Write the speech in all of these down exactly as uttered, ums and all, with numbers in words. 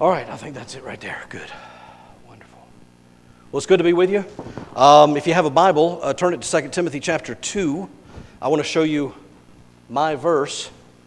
All right, I think that's it right there. Good. Wonderful. Well, it's good to be with you. Um, if you have a Bible, uh, turn it to Second Timothy chapter two. I want to show you my verse.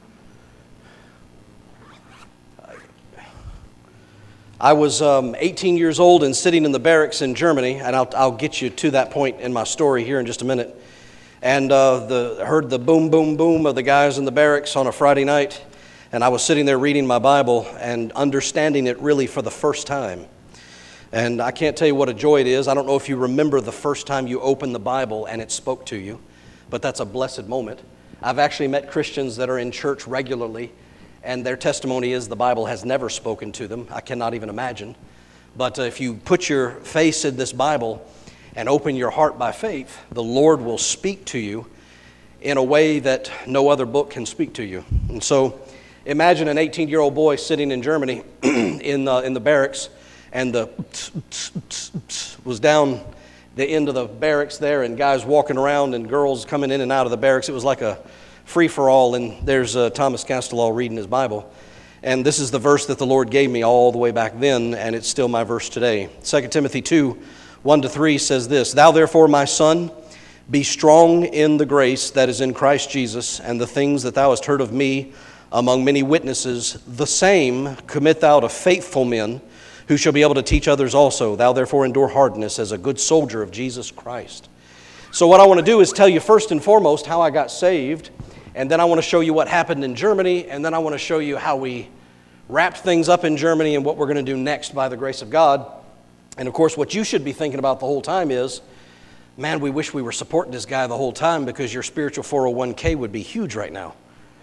I was um, eighteen years old and sitting in the barracks in Germany, and I'll, I'll get you to that point in my story here in just a minute. And uh, the heard the boom, boom, boom of the guys in the barracks on a Friday night, and I was sitting there reading my Bible and understanding it really for the first time. And I can't tell you what a joy it is. I don't know if you remember the first time you opened the Bible and it spoke to you, but that's a blessed moment. I've actually met Christians that are in church regularly, and their testimony is the Bible has never spoken to them. I cannot even imagine. But uh, if you put your face in this Bible and open your heart by faith, the Lord will speak to you in a way that no other book can speak to you. And so imagine an eighteen-year-old boy sitting in Germany in, the, in the barracks, and the was down the end of the barracks there, and guys walking around and girls coming in and out of the barracks. It was like a free-for-all, and there's uh, Thomas Castellall reading his Bible. And this is the verse that the Lord gave me all the way back then, and it's still my verse today. Second Timothy two, one to three says this, "Thou therefore, my son, be strong in the grace that is in Christ Jesus, and the things that thou hast heard of me among many witnesses, the same commit thou to faithful men, who shall be able to teach others also. Thou therefore endure hardness as a good soldier of Jesus Christ." So what I want to do is tell you first and foremost how I got saved, and then I want to show you what happened in Germany, and then I want to show you how we wrapped things up in Germany and what we're going to do next by the grace of God. And of course, what you should be thinking about the whole time is, man, we wish we were supporting this guy the whole time, because your spiritual four oh one k would be huge right now.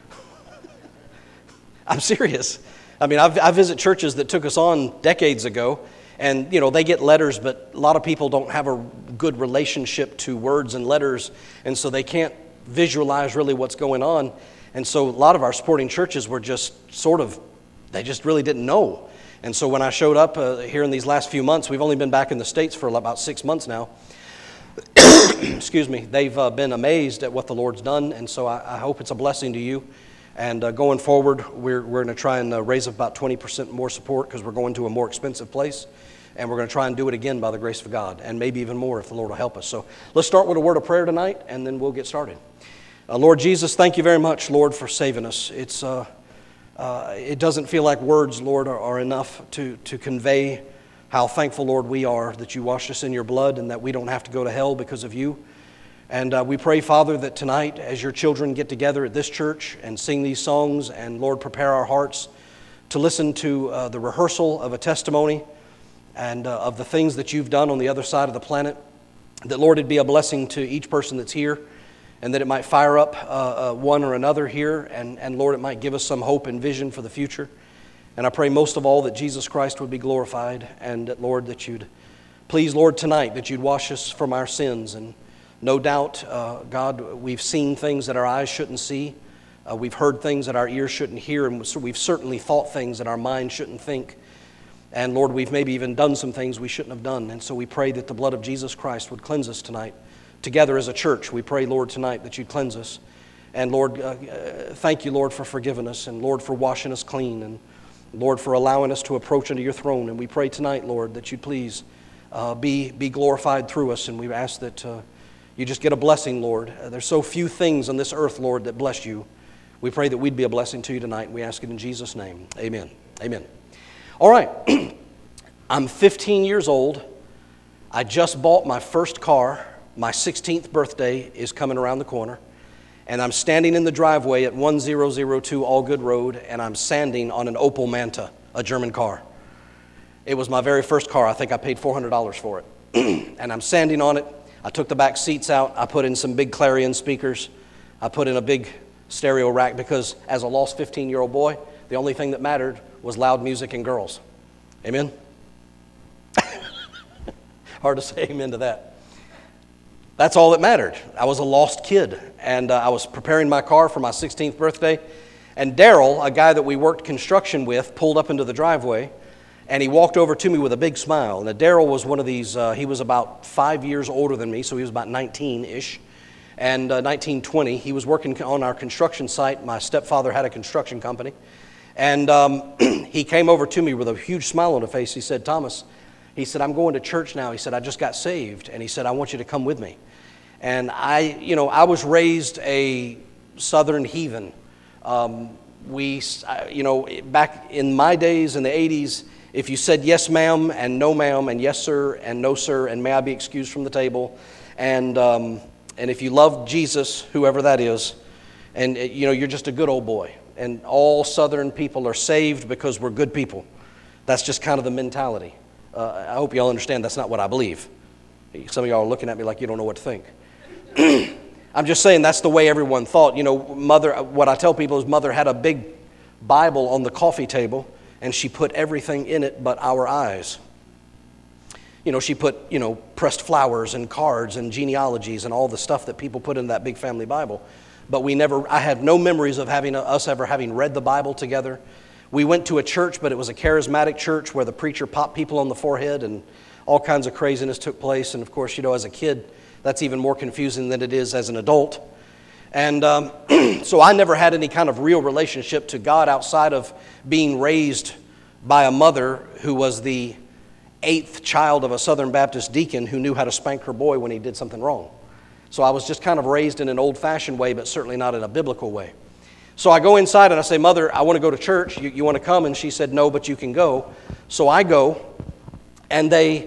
I'm serious. I mean, I, I visit churches that took us on decades ago, and, you know, they get letters, but a lot of people don't have a good relationship to words and letters, and so they can't visualize really what's going on. And so a lot of our supporting churches were just sort of, they just really didn't know. And so when I showed up uh, here in these last few months, we've only been back in the States for about six months now. Excuse me. They've uh, been amazed at what the Lord's done, and so I, I hope it's a blessing to you. And uh, going forward, we're we're going to try and uh, raise up about twenty percent more support, because we're going to a more expensive place. And we're going to try and do it again by the grace of God, and maybe even more if the Lord will help us. So let's start with a word of prayer tonight, and then we'll get started. Uh, Lord Jesus, thank you very much, Lord, for saving us. It's uh, uh, it doesn't feel like words, Lord, are, are enough to, to convey how thankful, Lord, we are that you washed us in your blood and that we don't have to go to hell because of you. And uh, we pray, Father, that tonight, as your children get together at this church and sing these songs, and Lord, prepare our hearts to listen to uh, the rehearsal of a testimony and uh, of the things that you've done on the other side of the planet, that, Lord, it'd be a blessing to each person that's here, and that it might fire up uh, uh, one or another here, and, and, Lord, it might give us some hope and vision for the future. And I pray most of all that Jesus Christ would be glorified, and that, Lord, that you'd, please, Lord, tonight, that you'd wash us from our sins. And no doubt, uh, God, we've seen things that our eyes shouldn't see. Uh, we've heard things that our ears shouldn't hear, and we've certainly thought things that our mind shouldn't think. And Lord, we've maybe even done some things we shouldn't have done. And so we pray that the blood of Jesus Christ would cleanse us tonight. Together as a church, we pray, Lord, tonight that you'd cleanse us. And Lord, uh, uh, thank you, Lord, for forgiving us, and Lord, for washing us clean, and Lord, for allowing us to approach into your throne. And we pray tonight, Lord, that you'd please uh, be, be glorified through us. And we ask that uh, you just get a blessing, Lord. Uh, there's so few things on this earth, Lord, that bless you. We pray that we'd be a blessing to you tonight. We ask it in Jesus' name. Amen. Amen. All right. I'm fifteen years old. I just bought my first car. My sixteenth birthday is coming around the corner. And I'm standing in the driveway at one thousand two Allgood Road, and I'm sanding on an Opel Manta, a German car. It was my very first car. I think I paid four hundred dollars for it. And I'm sanding on it. I took the back seats out. I put in some big Clarion speakers. I put in a big stereo rack, because as a lost fifteen-year-old boy, the only thing that mattered was loud music and girls. Amen? Hard to say amen to that. That's all that mattered. I was a lost kid, and uh, I was preparing my car for my sixteenth birthday, and Daryl, a guy that we worked construction with, pulled up into the driveway, and he walked over to me with a big smile. Now, Daryl was one of these, uh, he was about five years older than me, so he was about nineteen-ish, and uh, nineteen, twenty. He was working on our construction site. My stepfather had a construction company, And um, he came over to me with a huge smile on his face. He said, Thomas, he said, I'm going to church now. He said, I just got saved. And he said, I want you to come with me. And I, you know, I was raised a Southern heathen. Um, we, you know, back in my days in the eighties, if you said yes, ma'am, and no, ma'am, and yes, sir, and no, sir, and may I be excused from the table, and um, and if you love Jesus, whoever that is, and you know, you're just a good old boy. And all Southern people are saved because we're good people. That's just kind of the mentality. Uh, I hope you all understand that's not what I believe. Some of y'all are looking at me like you don't know what to think. I'm just saying that's the way everyone thought. You know, mother, what I tell people is mother had a big Bible on the coffee table, and she put everything in it but our eyes. You know, she put, you know, pressed flowers and cards and genealogies and all the stuff that people put in that big family Bible. But we never, I have no memories of having us ever having read the Bible together. We went to a church, but it was a charismatic church where the preacher popped people on the forehead and all kinds of craziness took place. And of course, you know, as a kid, that's even more confusing than it is as an adult. And um, so I never had any kind of real relationship to God outside of being raised by a mother who was the eighth child of a Southern Baptist deacon who knew how to spank her boy when he did something wrong. So I was just kind of raised in an old-fashioned way, but certainly not in a biblical way. So I go inside and I say, Mother, I want to go to church. You, you want to come? And she said, no, but you can go. So I go, and they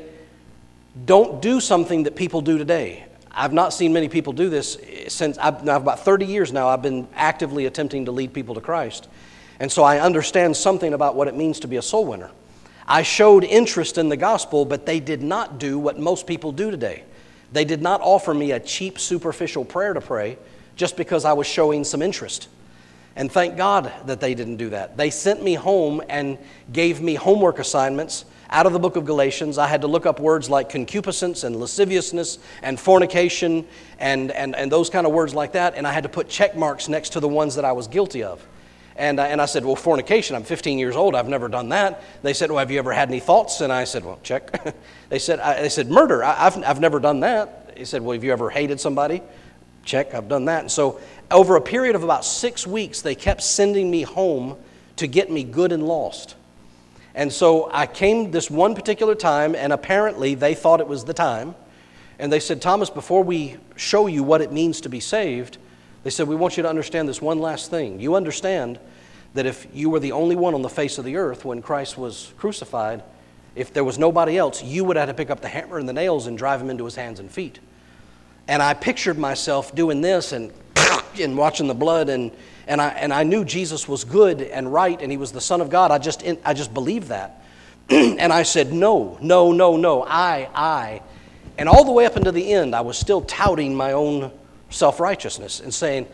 don't do something that people do today. I've not seen many people do this since, I've, now about thirty years now, I've been actively attempting to lead people to Christ. And so I understand something about what it means to be a soul winner. I showed interest in the gospel, but they did not do what most people do today. They did not offer me a cheap, superficial prayer to pray just because I was showing some interest. And thank God that they didn't do that. They sent me home and gave me homework assignments out of the book of Galatians. I had to look up words like concupiscence and lasciviousness and fornication and, and, and those kind of words like that. And I had to put check marks next to the ones that I was guilty of. And, uh, and I said, well, fornication, I'm fifteen years old, I've never done that. They said, well, have you ever had any thoughts? And I said, well, check. they said, I, they said, murder, I, I've, I've never done that. He said, well, have you ever hated somebody? Check, I've done that. And so over a period of about six weeks, they kept sending me home to get me good and lost. And so I came this one particular time, and apparently they thought it was the time. And they said, Thomas, before we show you what it means to be saved, they said, we want you to understand this one last thing. You understand that if you were the only one on the face of the earth when Christ was crucified, if there was nobody else, you would have to pick up the hammer and the nails and drive him into his hands and feet. And I pictured myself doing this and, and watching the blood, and, and, I, and I knew Jesus was good and right, and he was the Son of God. I just, I just believed that. And I said, no, no, no, no, I, I. And all the way up until the end, I was still touting my own self-righteousness and saying,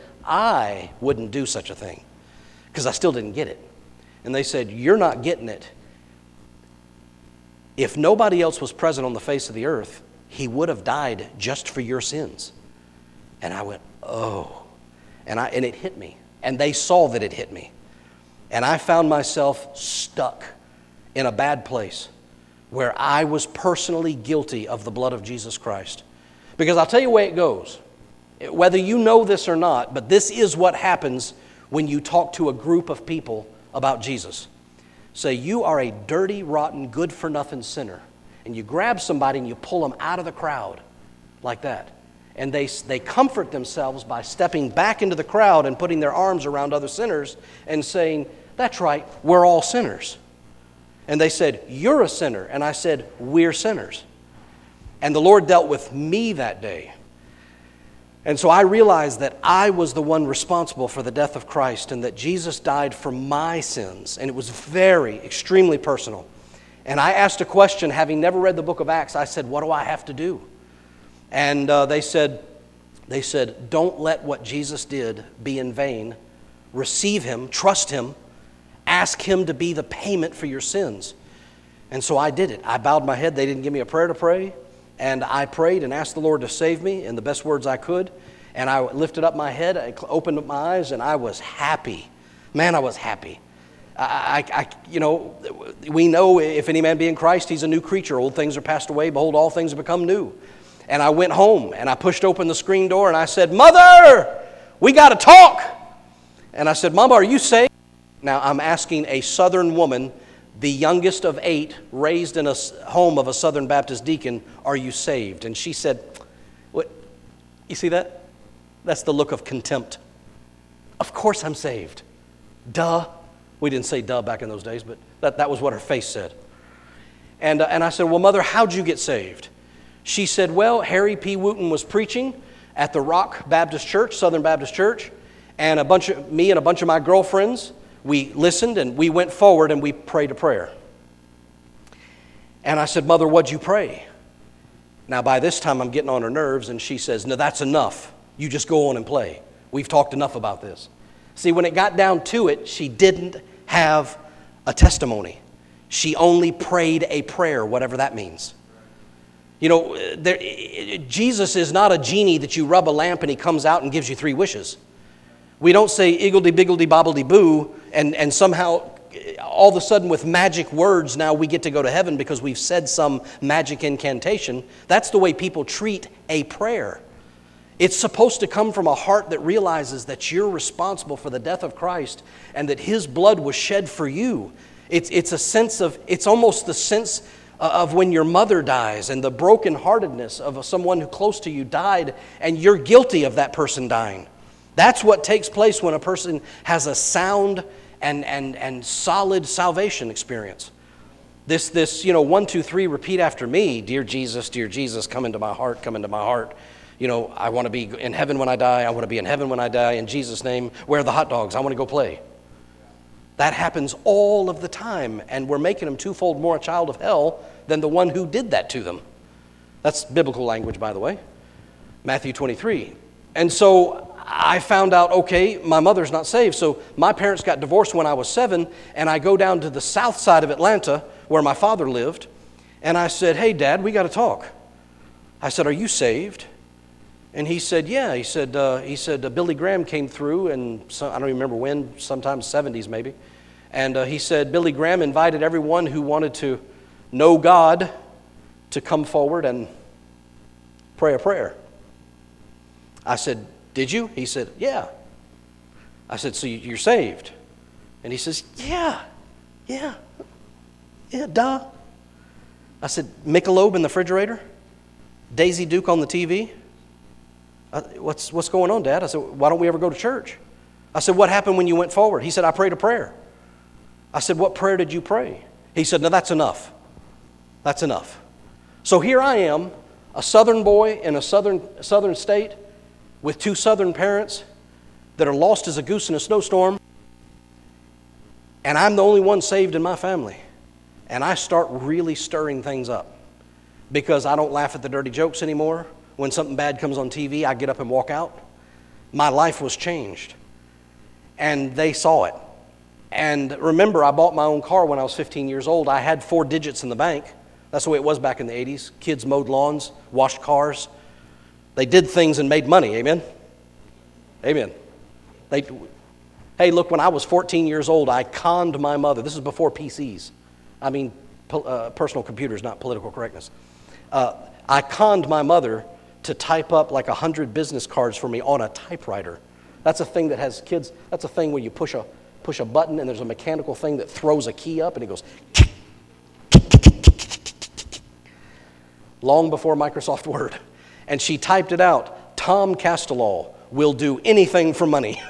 I wouldn't do such a thing, because I still didn't get it. And they said, you're not getting it. If nobody else was present on the face of the earth, he would have died just for your sins. And I went, oh. And I and it hit me. And they saw that it hit me. And I found myself stuck in a bad place where I was personally guilty of the blood of Jesus Christ. Because I'll tell you the way it goes. Whether you know this or not, but this is what happens when you talk to a group of people about Jesus. Say, you are a dirty, rotten, good-for-nothing sinner. And you grab somebody and you pull them out of the crowd like that. And they, they comfort themselves by stepping back into the crowd and putting their arms around other sinners and saying, that's right, we're all sinners. And they said, you're a sinner. And I said, we're sinners. And the Lord dealt with me that day. And so I realized that I was the one responsible for the death of Christ and that Jesus died for my sins. And it was very, extremely personal. And I asked a question, having never read the book of Acts. I said, what do I have to do? And uh, they said, they said, don't let what Jesus did be in vain. Receive him, trust him, ask him to be the payment for your sins. And so I did it. I bowed my head. They didn't give me a prayer to pray. And I prayed and asked the Lord to save me in the best words I could. And I lifted up my head, I opened up my eyes, and I was happy. Man, I was happy. I, I, I, you know, we know if any man be in Christ, he's a new creature. Old things are passed away. Behold, all things have become new. And I went home, and I pushed open the screen door, and I said, Mother, we got to talk. And I said, Mama, are you saved? Now, I'm asking a Southern woman, the youngest of eight, raised in a home of a Southern Baptist deacon, are you saved? And she said, what? You see that? That's the look of contempt. Of course I'm saved. Duh. We didn't say duh back in those days, but that, that was what her face said. And, uh, and I said, well, Mother, how'd you get saved? She said, well, Harry P. Wooten was preaching at the Rock Baptist Church, Southern Baptist Church, and a bunch of me and a bunch of my girlfriends, we listened and we went forward and we prayed a prayer. And I said, Mother, what'd you pray? Now, by this time, I'm getting on her nerves, and she says, no, that's enough. You just go on and play. We've talked enough about this. See, when it got down to it, she didn't have a testimony. She only prayed a prayer, whatever that means. You know, there, Jesus is not a genie that you rub a lamp and he comes out and gives you three wishes. We don't say iggledy-biggledy-bobbledy-boo and, and somehow all of a sudden with magic words now we get to go to heaven because we've said some magic incantation. That's the way people treat a prayer. It's supposed to come from a heart that realizes that you're responsible for the death of Christ and that His blood was shed for you. It's, it's a sense of, it's almost the sense of when your mother dies and the brokenheartedness of someone who close to you died and you're guilty of that person dying. That's what takes place when a person has a sound and, and, and solid salvation experience. This, this, you know, one, two, three, repeat after me. Dear Jesus, dear Jesus, come into my heart, come into my heart. You know, I want to be in heaven when I die. I want to be in heaven when I die. In Jesus' name, where are the hot dogs? I want to go play. That happens all of the time, and we're making them twofold more a child of hell than the one who did that to them. That's biblical language, by the way. Matthew twenty-three. And so I found out, okay, my mother's not saved. So my parents got divorced when I was seven, and I go down to the south side of Atlanta where my father lived, and I said, hey, Dad, we got to talk. I said, are you saved? And he said, yeah. He said, uh, he said uh, Billy Graham came through, and so, I don't even remember when, sometime seventies maybe. And uh, he said, Billy Graham invited everyone who wanted to know God to come forward and pray a prayer. I said, did you? He said, yeah. I said, so you're saved? And he says, yeah, yeah, yeah, duh. I said, Michelob in the refrigerator? Daisy Duke on the T V? I, what's, what's going on, Dad? I said, why don't we ever go to church? I said, what happened when you went forward? He said, I prayed a prayer. I said, what prayer did you pray? He said, no, that's enough. That's enough. So here I am, a southern boy in a southern, southern state with two southern parents that are lost as a goose in a snowstorm, and I'm the only one saved in my family. And I start really stirring things up because I don't laugh at the dirty jokes anymore. When something bad comes on T V, I get up and walk out. My life was changed. And they saw it. And remember, I bought my own car when I was fifteen years old. I had four digits in the bank. That's the way it was back in the eighties. Kids mowed lawns, washed cars. They did things and made money. Amen? Amen. They, hey, look, when I was fourteen years old, I conned my mother. This is before P Cs. I mean, uh, personal computers, not political correctness. Uh, I conned my mother to type up like one hundred business cards for me on a typewriter. That's a thing that has kids, that's a thing where you push a push a button and there's a mechanical thing that throws a key up and it goes long before Microsoft Word. And she typed it out. Tom Castellall will do anything for money.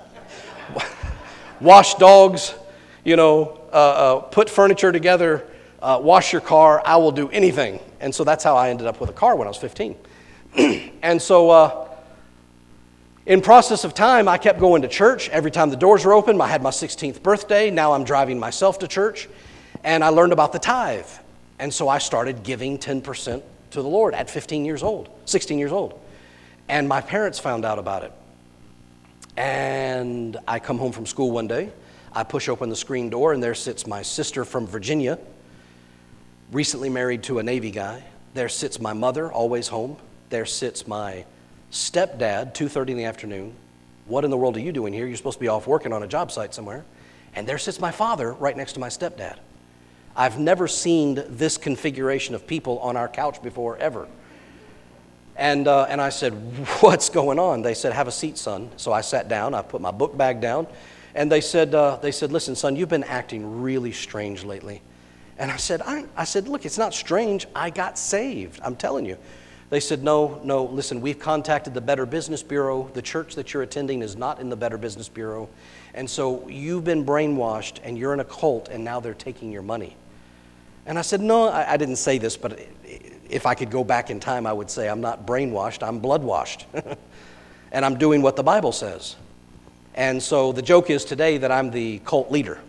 Wash dogs, you know, uh, uh, put furniture together, uh, wash your car, I will do anything. And so that's how I ended up with a car when I was fifteen. And so uh, in process of time, I kept going to church. Every time the doors were open, I had my sixteenth birthday. Now I'm driving myself to church. And I learned about the tithe. And so I started giving ten percent to the Lord at fifteen years old, sixteen years old. And my parents found out about it. And I come home from school one day. I push open the screen door, and there sits my sister from Virginia, recently married to a Navy guy. There sits my mother, always home. There sits my stepdad, two thirty in the afternoon. What in the world are you doing here? You're supposed to be off working on a job site somewhere. And there sits my father right next to my stepdad. I've never seen this configuration of people on our couch before, ever. And uh, and I said, what's going on? They said, have a seat, son. So I sat down. I put my book bag down. And they said, uh, they said, listen, son, you've been acting really strange lately. And I said, I, I said, look, it's not strange. I got saved. I'm telling you. They said, no, no, listen, we've contacted the Better Business Bureau. The church that you're attending is not in the Better Business Bureau. And so you've been brainwashed, and you're in a cult, and now they're taking your money. And I said, no, I, I didn't say this, but if I could go back in time, I would say I'm not brainwashed, I'm blood-washed. And I'm doing what the Bible says. And so the joke is today that I'm the cult leader.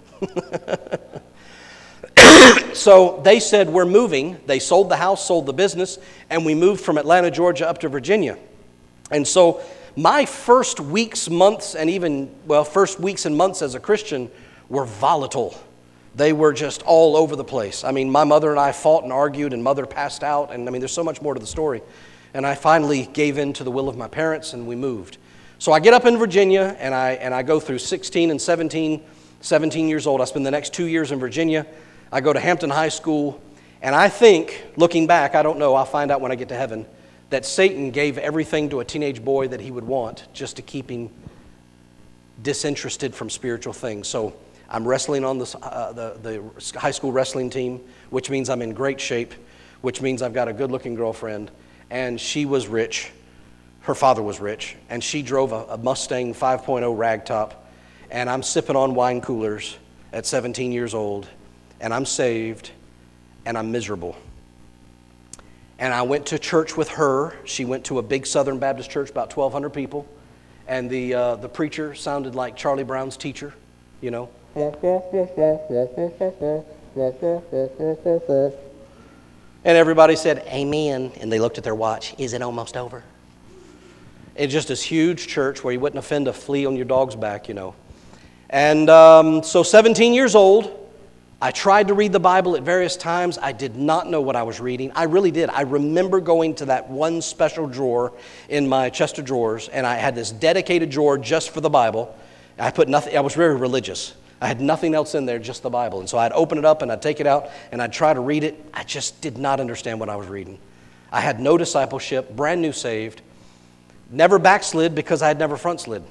So they said, we're moving. They sold the house, sold the business, and we moved from Atlanta, Georgia up to Virginia. And so my first weeks, months, and even, well, first weeks and months as a Christian were volatile. They were just all over the place. I mean, my mother and I fought and argued, and mother passed out, and I mean, there's so much more to the story. And I finally gave in to the will of my parents, and we moved. So I get up in Virginia, and I and I go through sixteen and seventeen, seventeen years old. I spend the next two years in Virginia. I go to Hampton High School, and I think, looking back, I don't know, I'll find out when I get to heaven, that Satan gave everything to a teenage boy that he would want just to keep him disinterested from spiritual things. So I'm wrestling on the, uh, the, the high school wrestling team, which means I'm in great shape, which means I've got a good-looking girlfriend, and she was rich. Her father was rich, and she drove a, a Mustang five point oh ragtop, and I'm sipping on wine coolers at seventeen years old, and I'm saved, and I'm miserable. And I went to church with her. She went to a big Southern Baptist church, about twelve hundred people, and the uh, the preacher sounded like Charlie Brown's teacher, you know. And everybody said, amen, and they looked at their watch. Is it almost over? It's just this huge church where you wouldn't offend a flea on your dog's back, you know. And um, so seventeen years old, I tried to read the Bible at various times. I did not know what I was reading. I really did. I remember going to that one special drawer in my chest of drawers, and I had this dedicated drawer just for the Bible. I put nothing. I was very religious. I had nothing else in there, just the Bible. And so I'd open it up and I'd take it out and I'd try to read it. I just did not understand what I was reading. I had no discipleship, brand new saved, never backslid because I had never front slid.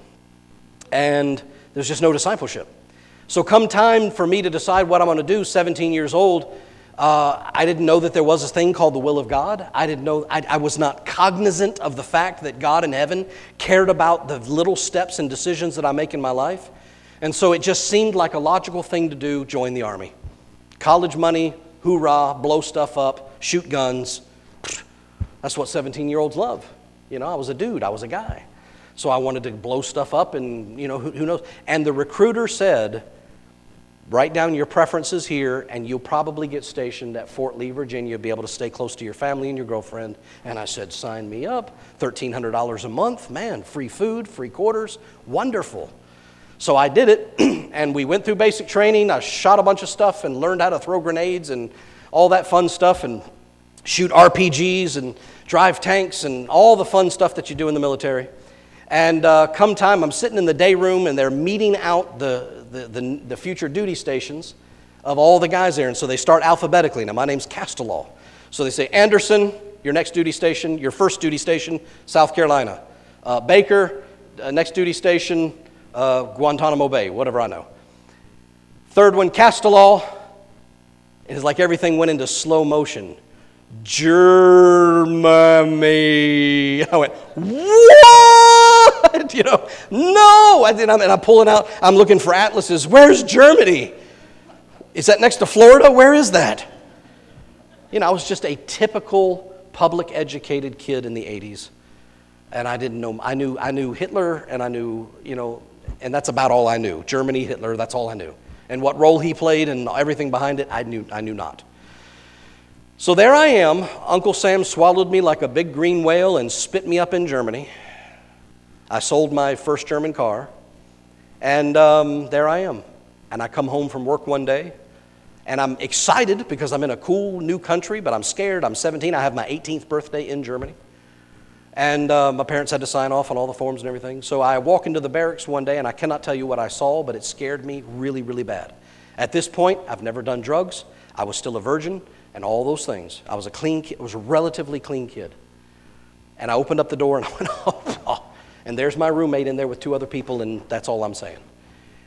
And there's just no discipleship. So come time for me to decide what I'm going to do, seventeen years old, uh, I didn't know that there was a thing called the will of God. I didn't know, I, I was not cognizant of the fact that God in heaven cared about the little steps and decisions that I make in my life. And so it just seemed like a logical thing to do, join the Army. College money, hoorah, blow stuff up, shoot guns. That's what seventeen-year-olds love. You know, I was a dude, I was a guy. So I wanted to blow stuff up and, you know, who, who knows. And the recruiter said, write down your preferences here and you'll probably get stationed at Fort Lee, Virginia, be able to stay close to your family and your girlfriend. And I said, sign me up, thirteen hundred dollars a month, man, free food, free quarters, wonderful. So I did it, and we went through basic training. I shot a bunch of stuff and learned how to throw grenades and all that fun stuff and shoot R P Gs and drive tanks and all the fun stuff that you do in the military. And uh, come time, I'm sitting in the day room, and they're meeting out the, the, the, the future duty stations of all the guys there. And so they start alphabetically. Now, my name's Castellaw. So they say, Anderson, your next duty station, your first duty station, South Carolina. Uh, Baker, uh, next duty station, Uh, Guantanamo Bay, whatever I know. Third one, Castellaw. It is like everything went into slow motion. Germany. I went, what? You know, no. I did, and I'm pulling out, I'm looking for atlases. Where's Germany? Is that next to Florida? Where is that? You know, I was just a typical public educated kid in the eighties. And I didn't know, I knew, I knew Hitler, and I knew, you know, and that's about all I knew. Germany, Hitler, that's all I knew. And what role he played and everything behind it, I knew I knew not. So there I am. Uncle Sam swallowed me like a big green whale and spit me up in Germany. I sold my first German car. And um, there I am. And I come home from work one day. And I'm excited because I'm in a cool new country, but I'm scared. I'm seventeen. I have my eighteenth birthday in Germany. And uh, my parents had to sign off on all the forms and everything. So I walk into the barracks one day, and I cannot tell you what I saw, but it scared me really, really bad. At this point, I've never done drugs. I was still a virgin and all those things. I was a clean kid. I was a relatively clean kid. And I opened up the door, and I went, oh, oh. And there's my roommate in there with two other people, and that's all I'm saying.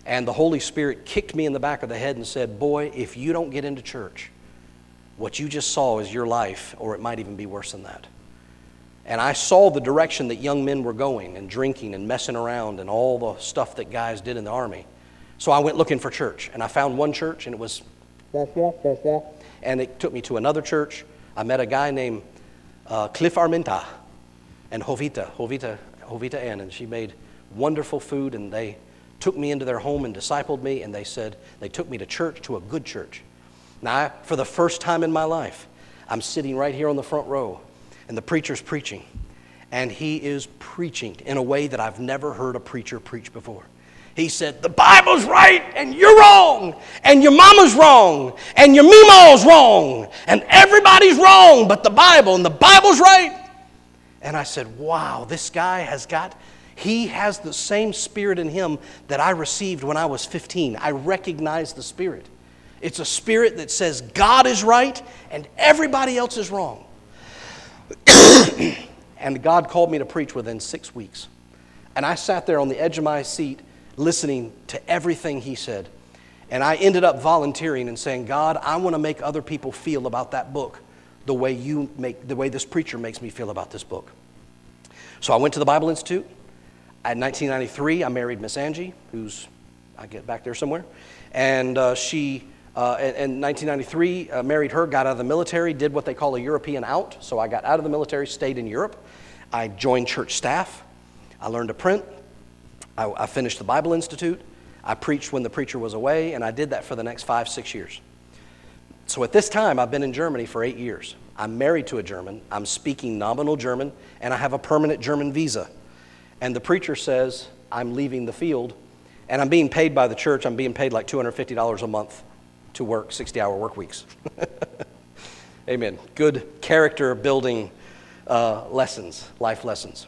And the Holy Spirit kicked me in the back of the head and said, boy, if you don't get into church, what you just saw is your life, or it might even be worse than that. And I saw the direction that young men were going and drinking and messing around and all the stuff that guys did in the Army. So I went looking for church, and I found one church, and it was wah, wah, wah, wah. And it took me to another church. I met a guy named uh, Cliff Armenta and Jovita, Jovita, Jovita Ann, and she made wonderful food, and they took me into their home and discipled me, and they said, they took me to church, to a good church. Now, I, for the first time in my life, I'm sitting right here on the front row, and the preacher's preaching, and he is preaching in a way that I've never heard a preacher preach before. He said, the Bible's right, and you're wrong, and your mama's wrong, and your meemaw's wrong, and everybody's wrong but the Bible, and the Bible's right. And I said, wow, this guy has got... He has the same spirit in him that I received when I was fifteen. I recognize the spirit. It's a spirit that says God is right and everybody else is wrong. And God called me to preach within six weeks. And I sat there on the edge of my seat listening to everything he said. And I ended up volunteering and saying, God, I want to make other people feel about that book the way you make, the way this preacher makes me feel about this book. So I went to the Bible Institute. In nineteen ninety-three, I married Miss Angie, who's, I get back there somewhere. And uh, she, uh, in, in nineteen ninety-three, uh, married her, got out of the military, did what they call a European out. So I got out of the military, stayed in Europe. I joined church staff. I learned to print. I, I finished the Bible Institute. I preached when the preacher was away, and I did that for the next five, six years. So at this time, I've been in Germany for eight years. I'm married to a German. I'm speaking nominal German, and I have a permanent German visa. And the preacher says, I'm leaving the field, and I'm being paid by the church. I'm being paid like two hundred fifty dollars a month to work sixty-hour work weeks. Amen. Good character building uh, lessons, life lessons.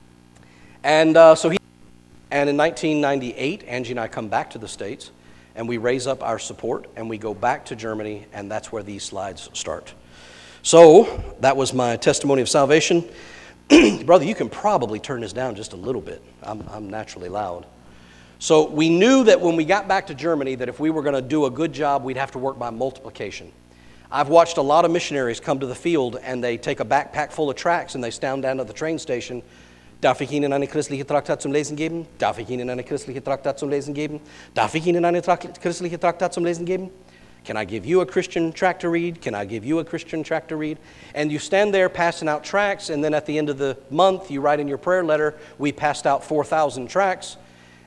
And uh, so he, and in nineteen ninety-eight, Angie and I come back to the States, and we raise up our support, and we go back to Germany, and that's where these slides start. So that was my testimony of salvation. Brother, you can probably turn this down just a little bit. I'm, I'm naturally loud. So we knew that when we got back to Germany that if we were going to do a good job, we'd have to work by multiplication. I've watched a lot of missionaries come to the field and they take a backpack full of tracts and they stand down at the train station. Darf ich Ihnen eine christliche Traktat zum Lesen geben? Darf ich Ihnen eine christliche Traktat zum Lesen geben? Darf ich Ihnen eine christliche Traktat zum Lesen geben? Can I give you a Christian tract to read? Can I give you a Christian tract to read? And you stand there passing out tracts, and then at the end of the month, you write in your prayer letter, we passed out four thousand tracts,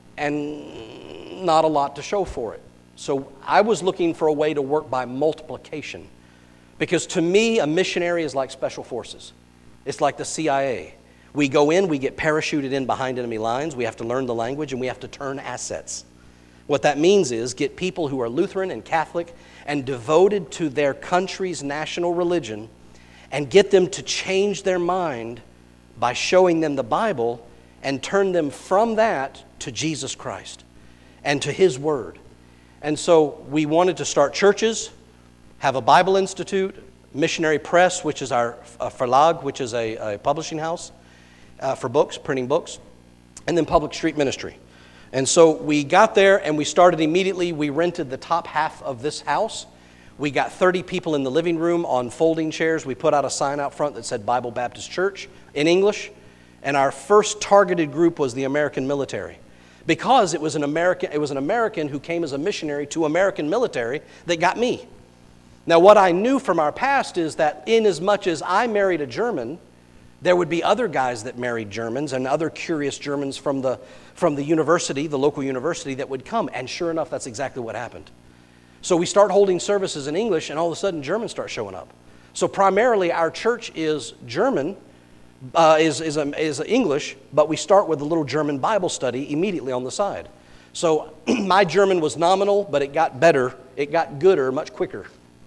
and not a lot to show for it. So I was looking for a way to work by multiplication. Because to me, a missionary is like special forces. It's like the C I A. We go in, we get parachuted in behind enemy lines, we have to learn the language, and we have to turn assets. What that means is get people who are Lutheran and Catholic and devoted to their country's national religion and get them to change their mind by showing them the Bible and turn them from that to Jesus Christ and to His Word. And so we wanted to start churches, have a Bible Institute, Missionary Press, which is our uh, Verlag, which is a, a publishing house uh, for books, printing books, and then Public Street Ministry. And so we got there and we started immediately. We rented the top half of this house. We got thirty people in the living room on folding chairs. We put out a sign out front that said Bible Baptist Church in English. And our first targeted group was the American military. Because it was an American, it was an American who came as a missionary to American military that got me. Now what I knew from our past is that in as much as I married a German, there would be other guys that married Germans and other curious Germans from the from the university, the local university, that would come. And sure enough, that's exactly what happened. So we start holding services in English, and all of a sudden Germans start showing up. So primarily our church is German, uh, is, is, um, is English, but we start with a little German Bible study immediately on the side. So my German was nominal, but it got better. It got gooder much quicker.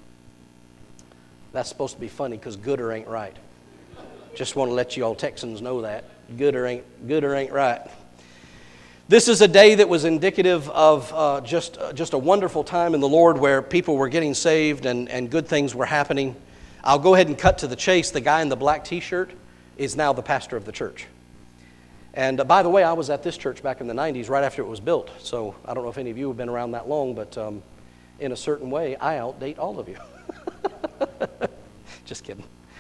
That's supposed to be funny because gooder ain't right. Just want to let you all Texans know that. Gooder ain't, gooder ain't right. This is a day that was indicative of uh, just, uh, just a wonderful time in the Lord where people were getting saved and, and good things were happening. I'll go ahead and cut to the chase. The guy in the black t-shirt is now the pastor of the church. And uh, by the way, I was at this church back in the nineties, right after it was built. So I don't know if any of you have been around that long, but um, in a certain way, I outdate all of you. Just kidding.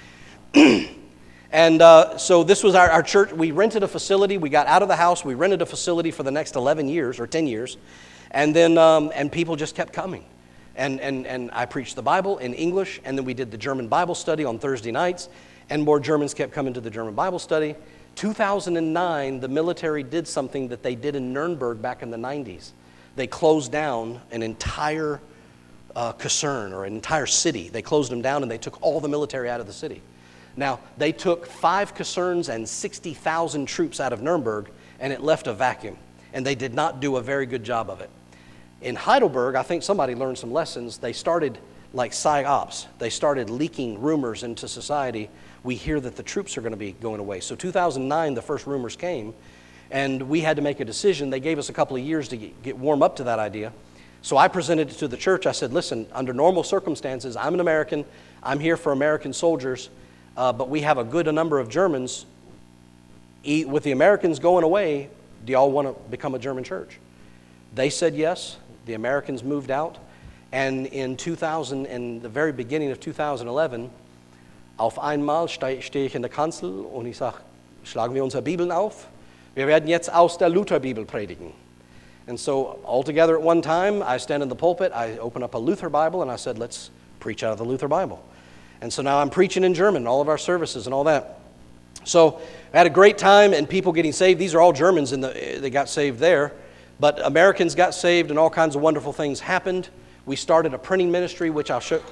And uh, so this was our, our church. We rented a facility. We got out of the house. We rented a facility for the next eleven years or ten years. And then um, and people just kept coming. And, and, and I preached the Bible in English. And then we did the German Bible study on Thursday nights. And more Germans kept coming to the German Bible study. two thousand nine, the military did something that they did in Nuremberg back in the nineties. They closed down an entire uh, Kaserne or an entire city. They closed them down and they took all the military out of the city. Now, they took five Kasernes and sixty thousand troops out of Nuremberg, and it left a vacuum. And they did not do a very good job of it. In Heidelberg, I think somebody learned some lessons. They started like psyops. They started leaking rumors into society. We hear that the troops are going to be going away. So two thousand nine, the first rumors came, and we had to make a decision. They gave us a couple of years to get, get warm up to that idea. So I presented it to the church. I said, listen, under normal circumstances, I'm an American. I'm here for American soldiers. Uh, but we have a good number of Germans. E- with the Americans going away, do y'all want to become a German church? They said yes. The Americans moved out. And in two thousand, in the very beginning of two thousand eleven, auf einmal stehe ich in der Kanzel und ich sage, schlagen wir unsere Bibeln auf. Wir werden jetzt aus der Lutherbibel predigen. And so all together at one time, I stand in the pulpit, I open up a Luther Bible, and I said, let's preach out of the Luther Bible. And so now I'm preaching in German, all of our services and all that. So I had a great time and people getting saved. These are all Germans in the, they got saved there. But Americans got saved and all kinds of wonderful things happened. We started a printing ministry, which I'll show.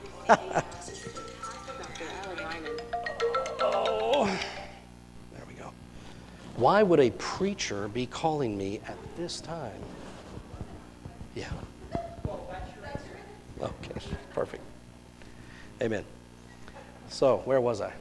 Oh, there we go. Why would a preacher be calling me at this time? Yeah. Okay, perfect. Amen. So, where was I?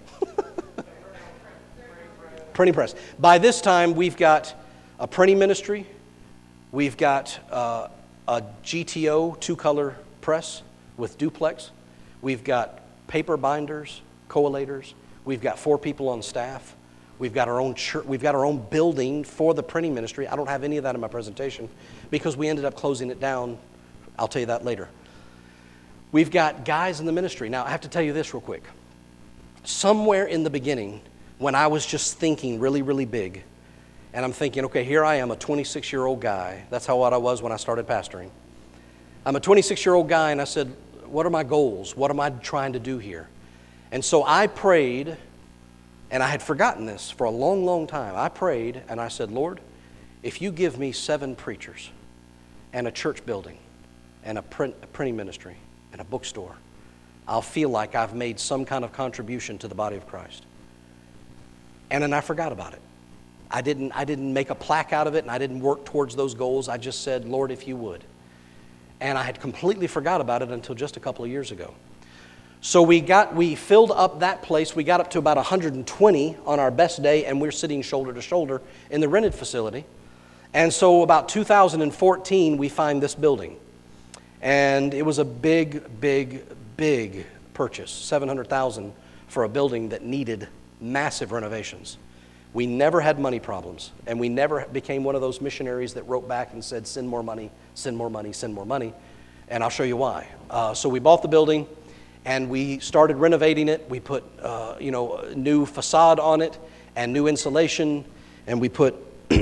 Printing press. By this time, we've got a printing ministry. We've got uh, a G T O two-color press with duplex. We've got paper binders, coallators. We've got four people on staff. We've got our own church. We've got our own building for the printing ministry. I don't have any of that in my presentation because we ended up closing it down. I'll tell you that later. We've got guys in the ministry. Now, I have to tell you this real quick. Somewhere in the beginning, when I was just thinking really, really big, and I'm thinking, okay, here I am, a twenty-six-year-old guy. That's how what I was when I started pastoring. I'm a twenty-six-year-old guy, and I said, what are my goals? What am I trying to do here? And so I prayed, and I had forgotten this for a long, long time. I prayed, and I said, Lord, if you give me seven preachers and a church building and a, print, a printing ministry, and a bookstore, I'll feel like I've made some kind of contribution to the body of Christ. And then I forgot about it. I didn't, I didn't make a plaque out of it, and I didn't work towards those goals. I just said, Lord, if you would. And I had completely forgot about it until just a couple of years ago. So we got, we filled up that place. We got up to about one hundred twenty on our best day, and we're sitting shoulder to shoulder in the rented facility. And so about two thousand fourteen, we find this building. And it was a big, big, big purchase, seven hundred thousand dollars for a building that needed massive renovations. We never had money problems, and we never became one of those missionaries that wrote back and said, send more money, send more money, send more money. And I'll show you why. Uh, so we bought the building, and we started renovating it. We put, uh, you know, a new facade on it and new insulation, and we put,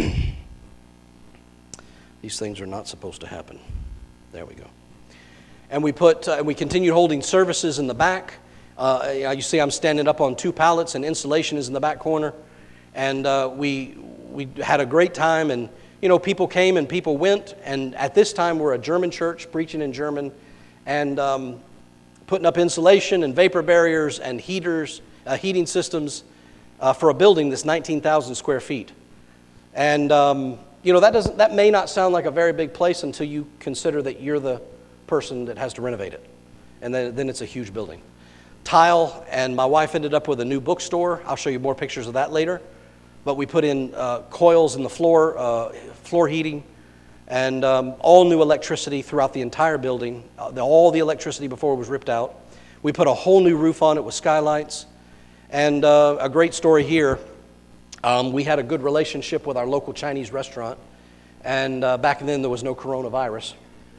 these things are not supposed to happen. There we go. And we put, uh, we continued holding services in the back. Uh, you see I'm standing up on two pallets, and insulation is in the back corner. And uh, we we had a great time, and you know, people came and people went. And at this time, we're a German church preaching in German, and um, putting up insulation and vapor barriers and heaters, uh, heating systems uh, for a building that's nineteen thousand square feet. And um, you know, that doesn't that may not sound like a very big place until you consider that you're the person that has to renovate it, and then then it's a huge building. Tile, and my wife ended up with a new bookstore. I'll show you more pictures of that later. But we put in uh, coils in the floor, uh, floor heating, and um, all new electricity throughout the entire building. Uh, the, all the electricity before was ripped out. We put a whole new roof on it with skylights. And uh, a great story here. Um, we had a good relationship with our local Chinese restaurant, and uh, back then there was no coronavirus.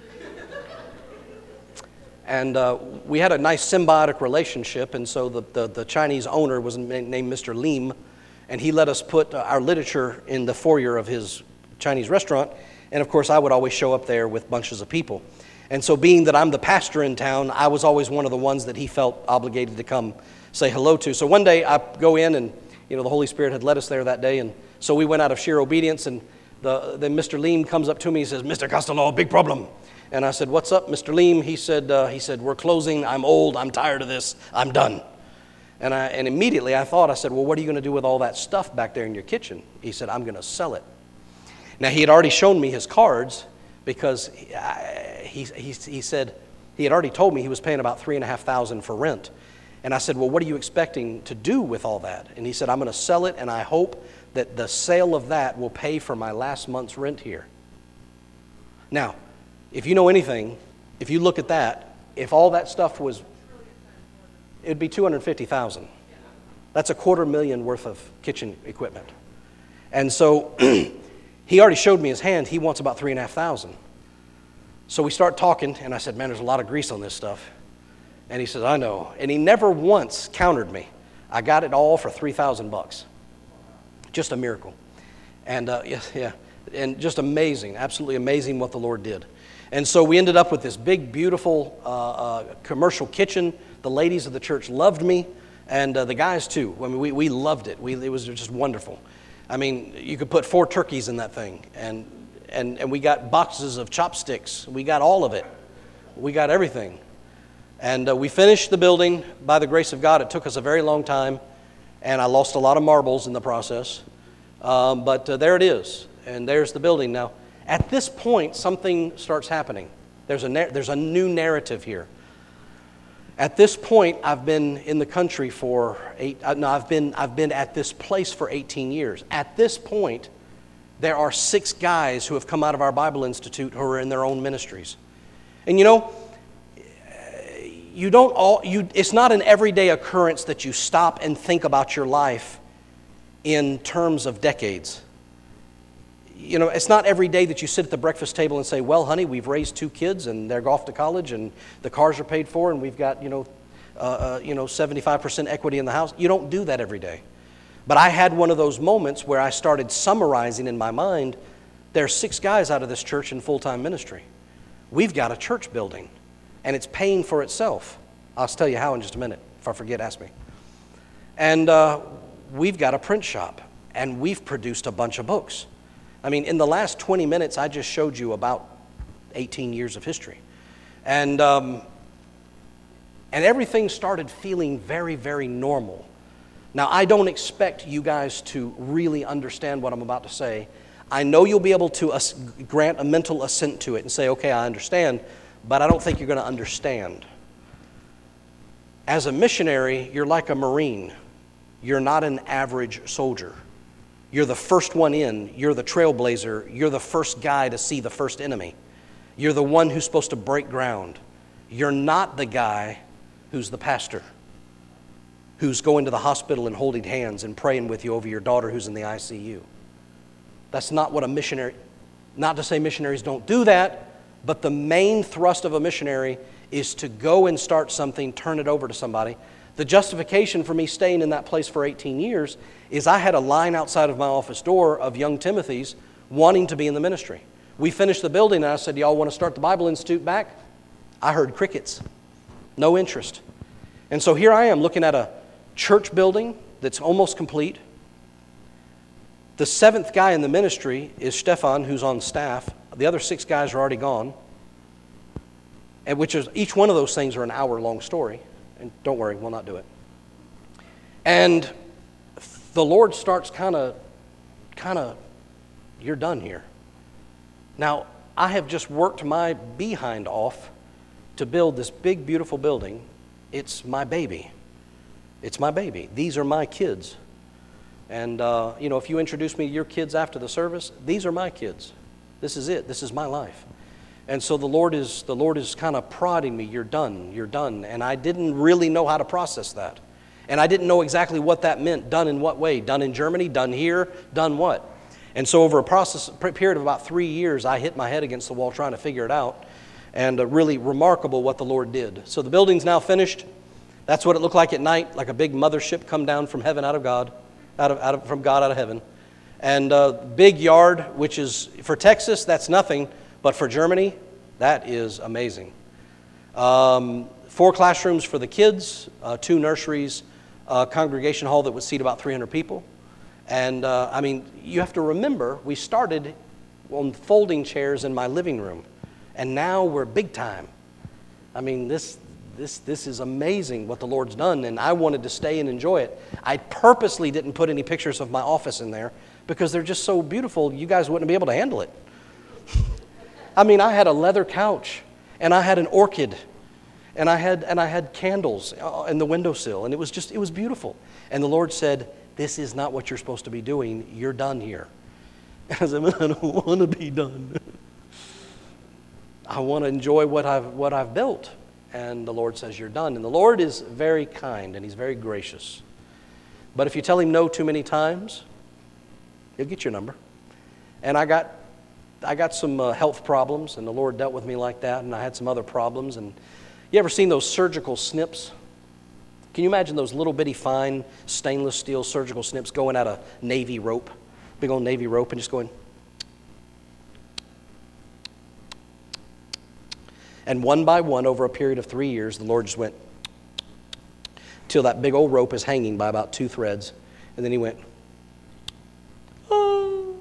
And uh, we had a nice symbiotic relationship, and so the, the, the Chinese owner was named Mister Lim, and he let us put uh, our literature in the foyer of his Chinese restaurant, and of course I would always show up there with bunches of people. And so being that I'm the pastor in town, I was always one of the ones that he felt obligated to come say hello to. So one day I go in, and you know the Holy Spirit had led us there that day, and so we went out of sheer obedience, and the, then Mister Lim comes up to me and says, "Mister Costello, big problem." And I said, "What's up, Mister Lim?" He said, uh, he said, "We're closing. I'm old. I'm tired of this. I'm done." And I and immediately I thought, I said, "Well, what are you going to do with all that stuff back there in your kitchen?" He said, "I'm going to sell it." Now, he had already shown me his cards because he, I, he, he, he said he had already told me he was paying about three and a half thousand for rent. And I said, "Well, what are you expecting to do with all that?" And he said, "I'm going to sell it, and I hope that the sale of that will pay for my last month's rent here." Now, if you know anything, if you look at that, if all that stuff was, it'd be two hundred fifty thousand dollars. That's a quarter million worth of kitchen equipment. And so he already showed me his hand. He wants about three and a half thousand dollars. So we start talking, and I said, "Man, there's a lot of grease on this stuff." And he says, "I know." And he never once countered me. I got it all for three thousand bucks. Just a miracle. And uh, yeah, yeah, and just amazing, absolutely amazing what the Lord did. And so we ended up with this big, beautiful uh, uh, commercial kitchen. The ladies of the church loved me, and uh, the guys too. I mean, we, we loved it. We, it was just wonderful. I mean, you could put four turkeys in that thing, and, and, and we got boxes of chopsticks. We got all of it. We got everything. And uh, we finished the building by the grace of God. It took us a very long time, and I lost a lot of marbles in the process. Um, but uh, there it is, and there's the building now. At this point, something starts happening. There's a na- there's a new narrative here. At this point, I've been in the country for eight. Uh, no, I've been I've been at this place for eighteen years. At this point, there are six guys who have come out of our Bible Institute who are in their own ministries, and you know, you don't all you. It's not an everyday occurrence that you stop and think about your life in terms of decades. You know, it's not every day that you sit at the breakfast table and say, "Well, honey, we've raised two kids and they're off to college and the cars are paid for and we've got, you know, uh, uh, you know, seventy-five percent equity in the house." You don't do that every day. But I had one of those moments where I started summarizing in my mind, there's six guys out of this church in full-time ministry. We've got a church building and it's paying for itself. I'll tell you how in just a minute. If I forget, ask me. And uh, we've got a print shop and we've produced a bunch of books. I mean, in the last twenty minutes, I just showed you about eighteen years of history. And um, and everything started feeling very, very normal. Now, I don't expect you guys to really understand what I'm about to say. I know you'll be able to us- grant a mental assent to it and say, "Okay, I understand," but I don't think you're going to understand. As a missionary, you're like a Marine. You're not an average soldier. You're the first one in. You're the trailblazer. You're the first guy to see the first enemy. You're the one who's supposed to break ground. You're not the guy who's the pastor, who's going to the hospital and holding hands and praying with you over your daughter who's in the I C U. That's not what a missionary, not to say missionaries don't do that, but the main thrust of a missionary is to go and start something, turn it over to somebody. The justification for me staying in that place for eighteen years is I had a line outside of my office door of young Timothy's wanting to be in the ministry. We finished the building and I said, "Y'all want to start the Bible Institute back?" I heard crickets. No interest. And so here I am looking at a church building that's almost complete. The seventh guy in the ministry is Stefan, who's on staff. The other six guys are already gone. And which is, each one of those things are an hour-long story. And don't worry, we'll not do it. And the Lord starts kind of, kind of, you're done here. Now, I have just worked my behind off to build this big, beautiful building. It's my baby. It's my baby. These are my kids. And, uh, you know, if you introduce me to your kids after the service, these are my kids. This is it. This is my life. And so the Lord is the Lord is kind of prodding me, "You're done, you're done." And I didn't really know how to process that. And I didn't know exactly what that meant. Done in what way? Done in Germany? Done here? Done what? And so over a process period of about three years, I hit my head against the wall trying to figure it out. And uh, really remarkable what the Lord did. So the building's now finished. That's what it looked like at night, like a big mothership come down from heaven out of God, out of, out of from God out of heaven. And uh, big yard, which is, for Texas, that's nothing. But for Germany, that is amazing. Um, four classrooms for the kids, uh, two nurseries, a congregation hall that would seat about three hundred people. And, uh, I mean, you have to remember, we started on folding chairs in my living room. And now we're big time. I mean, this, this, this is amazing what the Lord's done. And I wanted to stay and enjoy it. I purposely didn't put any pictures of my office in there because they're just so beautiful, you guys wouldn't be able to handle it. I mean, I had a leather couch, and I had an orchid, and I had and I had candles in the windowsill, and it was just, it was beautiful. And the Lord said, this is not what you're supposed to be doing. You're done here. And I said, I don't want to be done. I want to enjoy what I've what I've built. And the Lord says, you're done. And the Lord is very kind, and He's very gracious. But if you tell Him no too many times, He'll get your number. And I got I got some uh, health problems, and the Lord dealt with me like that, and I had some other problems. And you ever seen those surgical snips? Can you imagine those little bitty fine stainless steel surgical snips going out a Navy rope, big old Navy rope, and just going? And one by one, over a period of three years, the Lord just went till that big old rope is hanging by about two threads, and then He went, oh.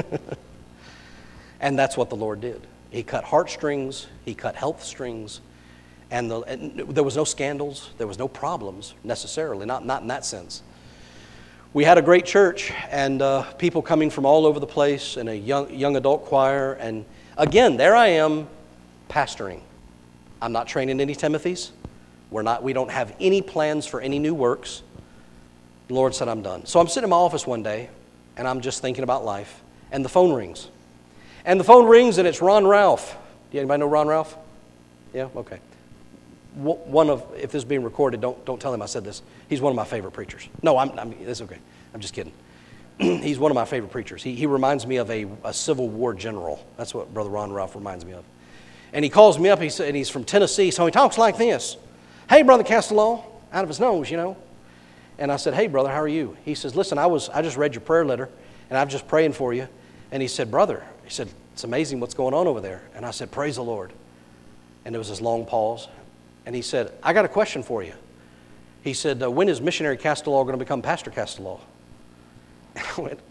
And that's what the Lord did. He cut heartstrings, He cut health strings, and, the, and there was no scandals, there was no problems necessarily, not, not in that sense. We had a great church, and uh, people coming from all over the place, and a young, young adult choir, and again, there I am pastoring. I'm not training any Timothys. We're not, we don't have any plans for any new works. The Lord said, I'm done. So I'm sitting in my office one day, and I'm just thinking about life, and the phone rings. And the phone rings, and it's Ron Ralph. Do anybody know Ron Ralph? Yeah? Okay. One of, if this is being recorded, don't don't tell him I said this. He's one of my favorite preachers. No, I'm, I'm it's okay. I'm just kidding. He's one of my favorite preachers. He he reminds me of a, a Civil War general. That's what Brother Ron Ralph reminds me of. And he calls me up, he said, and he's from Tennessee, so he talks like this. Hey, Brother Castello, out of his nose, you know. And I said, hey, brother, how are you? He says, listen, I was I just read your prayer letter, and I'm just praying for you. And he said, brother, he said, it's amazing what's going on over there. And I said, praise the Lord. And there was this long pause. And he said, I got a question for you. He said, uh, when is Missionary Castello going to become Pastor Castello? And I went,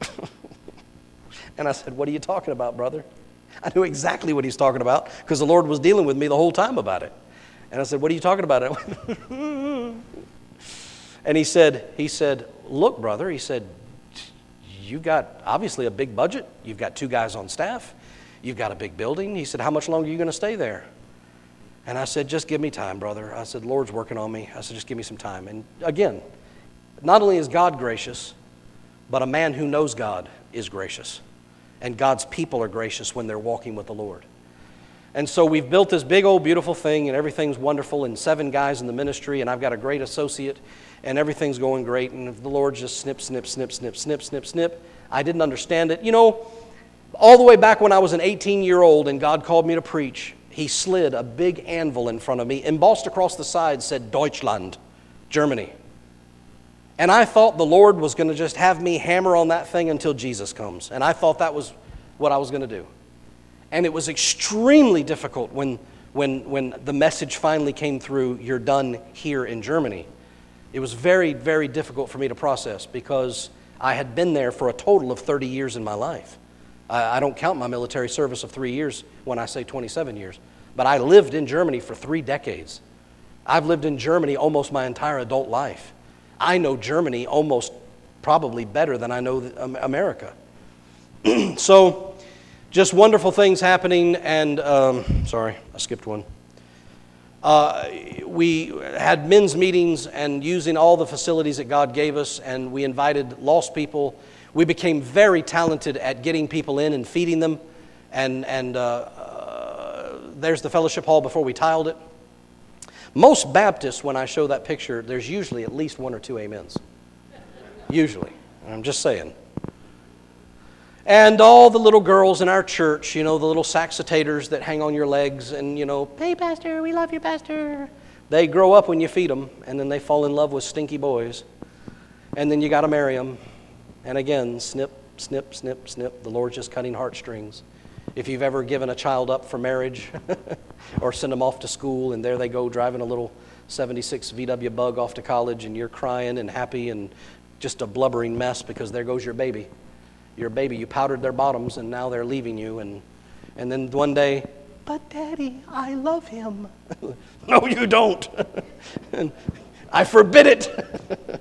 and I said, what are you talking about, brother? I knew exactly what he's talking about because the Lord was dealing with me the whole time about it. And I said, what are you talking about? And he said, he said, look, brother, he said, you've got obviously a big budget. You've got two guys on staff. You've got a big building. He said, how much longer are you going to stay there? And I said, just give me time, brother. I said, the Lord's working on me. I said, just give me some time. And again, not only is God gracious, but a man who knows God is gracious. And God's people are gracious when they're walking with the Lord. And so we've built this big old beautiful thing, and everything's wonderful, and seven guys in the ministry, and I've got a great associate, and everything's going great, and the Lord just snip, snip, snip, snip, snip, snip, snip. I didn't understand it. You know, all the way back when I was an eighteen-year-old and God called me to preach, He slid a big anvil in front of me, embossed across the side said Deutschland, Germany. And I thought the Lord was going to just have me hammer on that thing until Jesus comes. And I thought that was what I was going to do. And it was extremely difficult when, when, when the message finally came through, you're done here in Germany. It was very, very difficult for me to process because I had been there for a total of thirty years in my life. I, I don't count my military service of three years when I say twenty-seven years. But I lived in Germany for three decades. I've lived in Germany almost my entire adult life. I know Germany almost probably better than I know America. So, just wonderful things happening, and, um, sorry, I skipped one. Uh, we had men's meetings and using all the facilities that God gave us, and we invited lost people. We became very talented at getting people in and feeding them, and, and uh, uh, there's the fellowship hall before we tiled it. Most Baptists, when I show that picture, there's usually at least one or two amens. Usually. I'm just saying. And all the little girls in our church, you know, the little saxotators that hang on your legs and, you know, hey, Pastor, we love you, Pastor. They grow up when you feed them, and then they fall in love with stinky boys. And then you got to marry them. And again, snip, snip, snip, snip. The Lord's just cutting heartstrings. If you've ever given a child up for marriage or send them off to school and there they go driving a little seventy-six V W Bug off to college and you're crying and happy and just a blubbering mess because there goes your baby. Your baby, you powdered their bottoms and now they're leaving you. And, and then one day, but Daddy, I love him. No, you don't. I forbid it.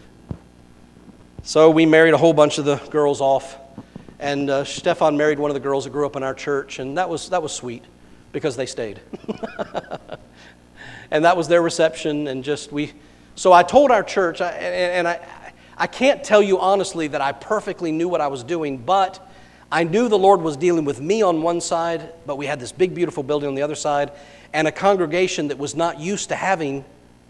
So we married a whole bunch of the girls off. And uh, Stefan married one of the girls that grew up in our church, and that was that was sweet because they stayed. And that was their reception, and just we. So I told our church, I, and, and I, I can't tell you honestly that I perfectly knew what I was doing, but I knew the Lord was dealing with me on one side, but we had this big, beautiful building on the other side, and a congregation that was not used to having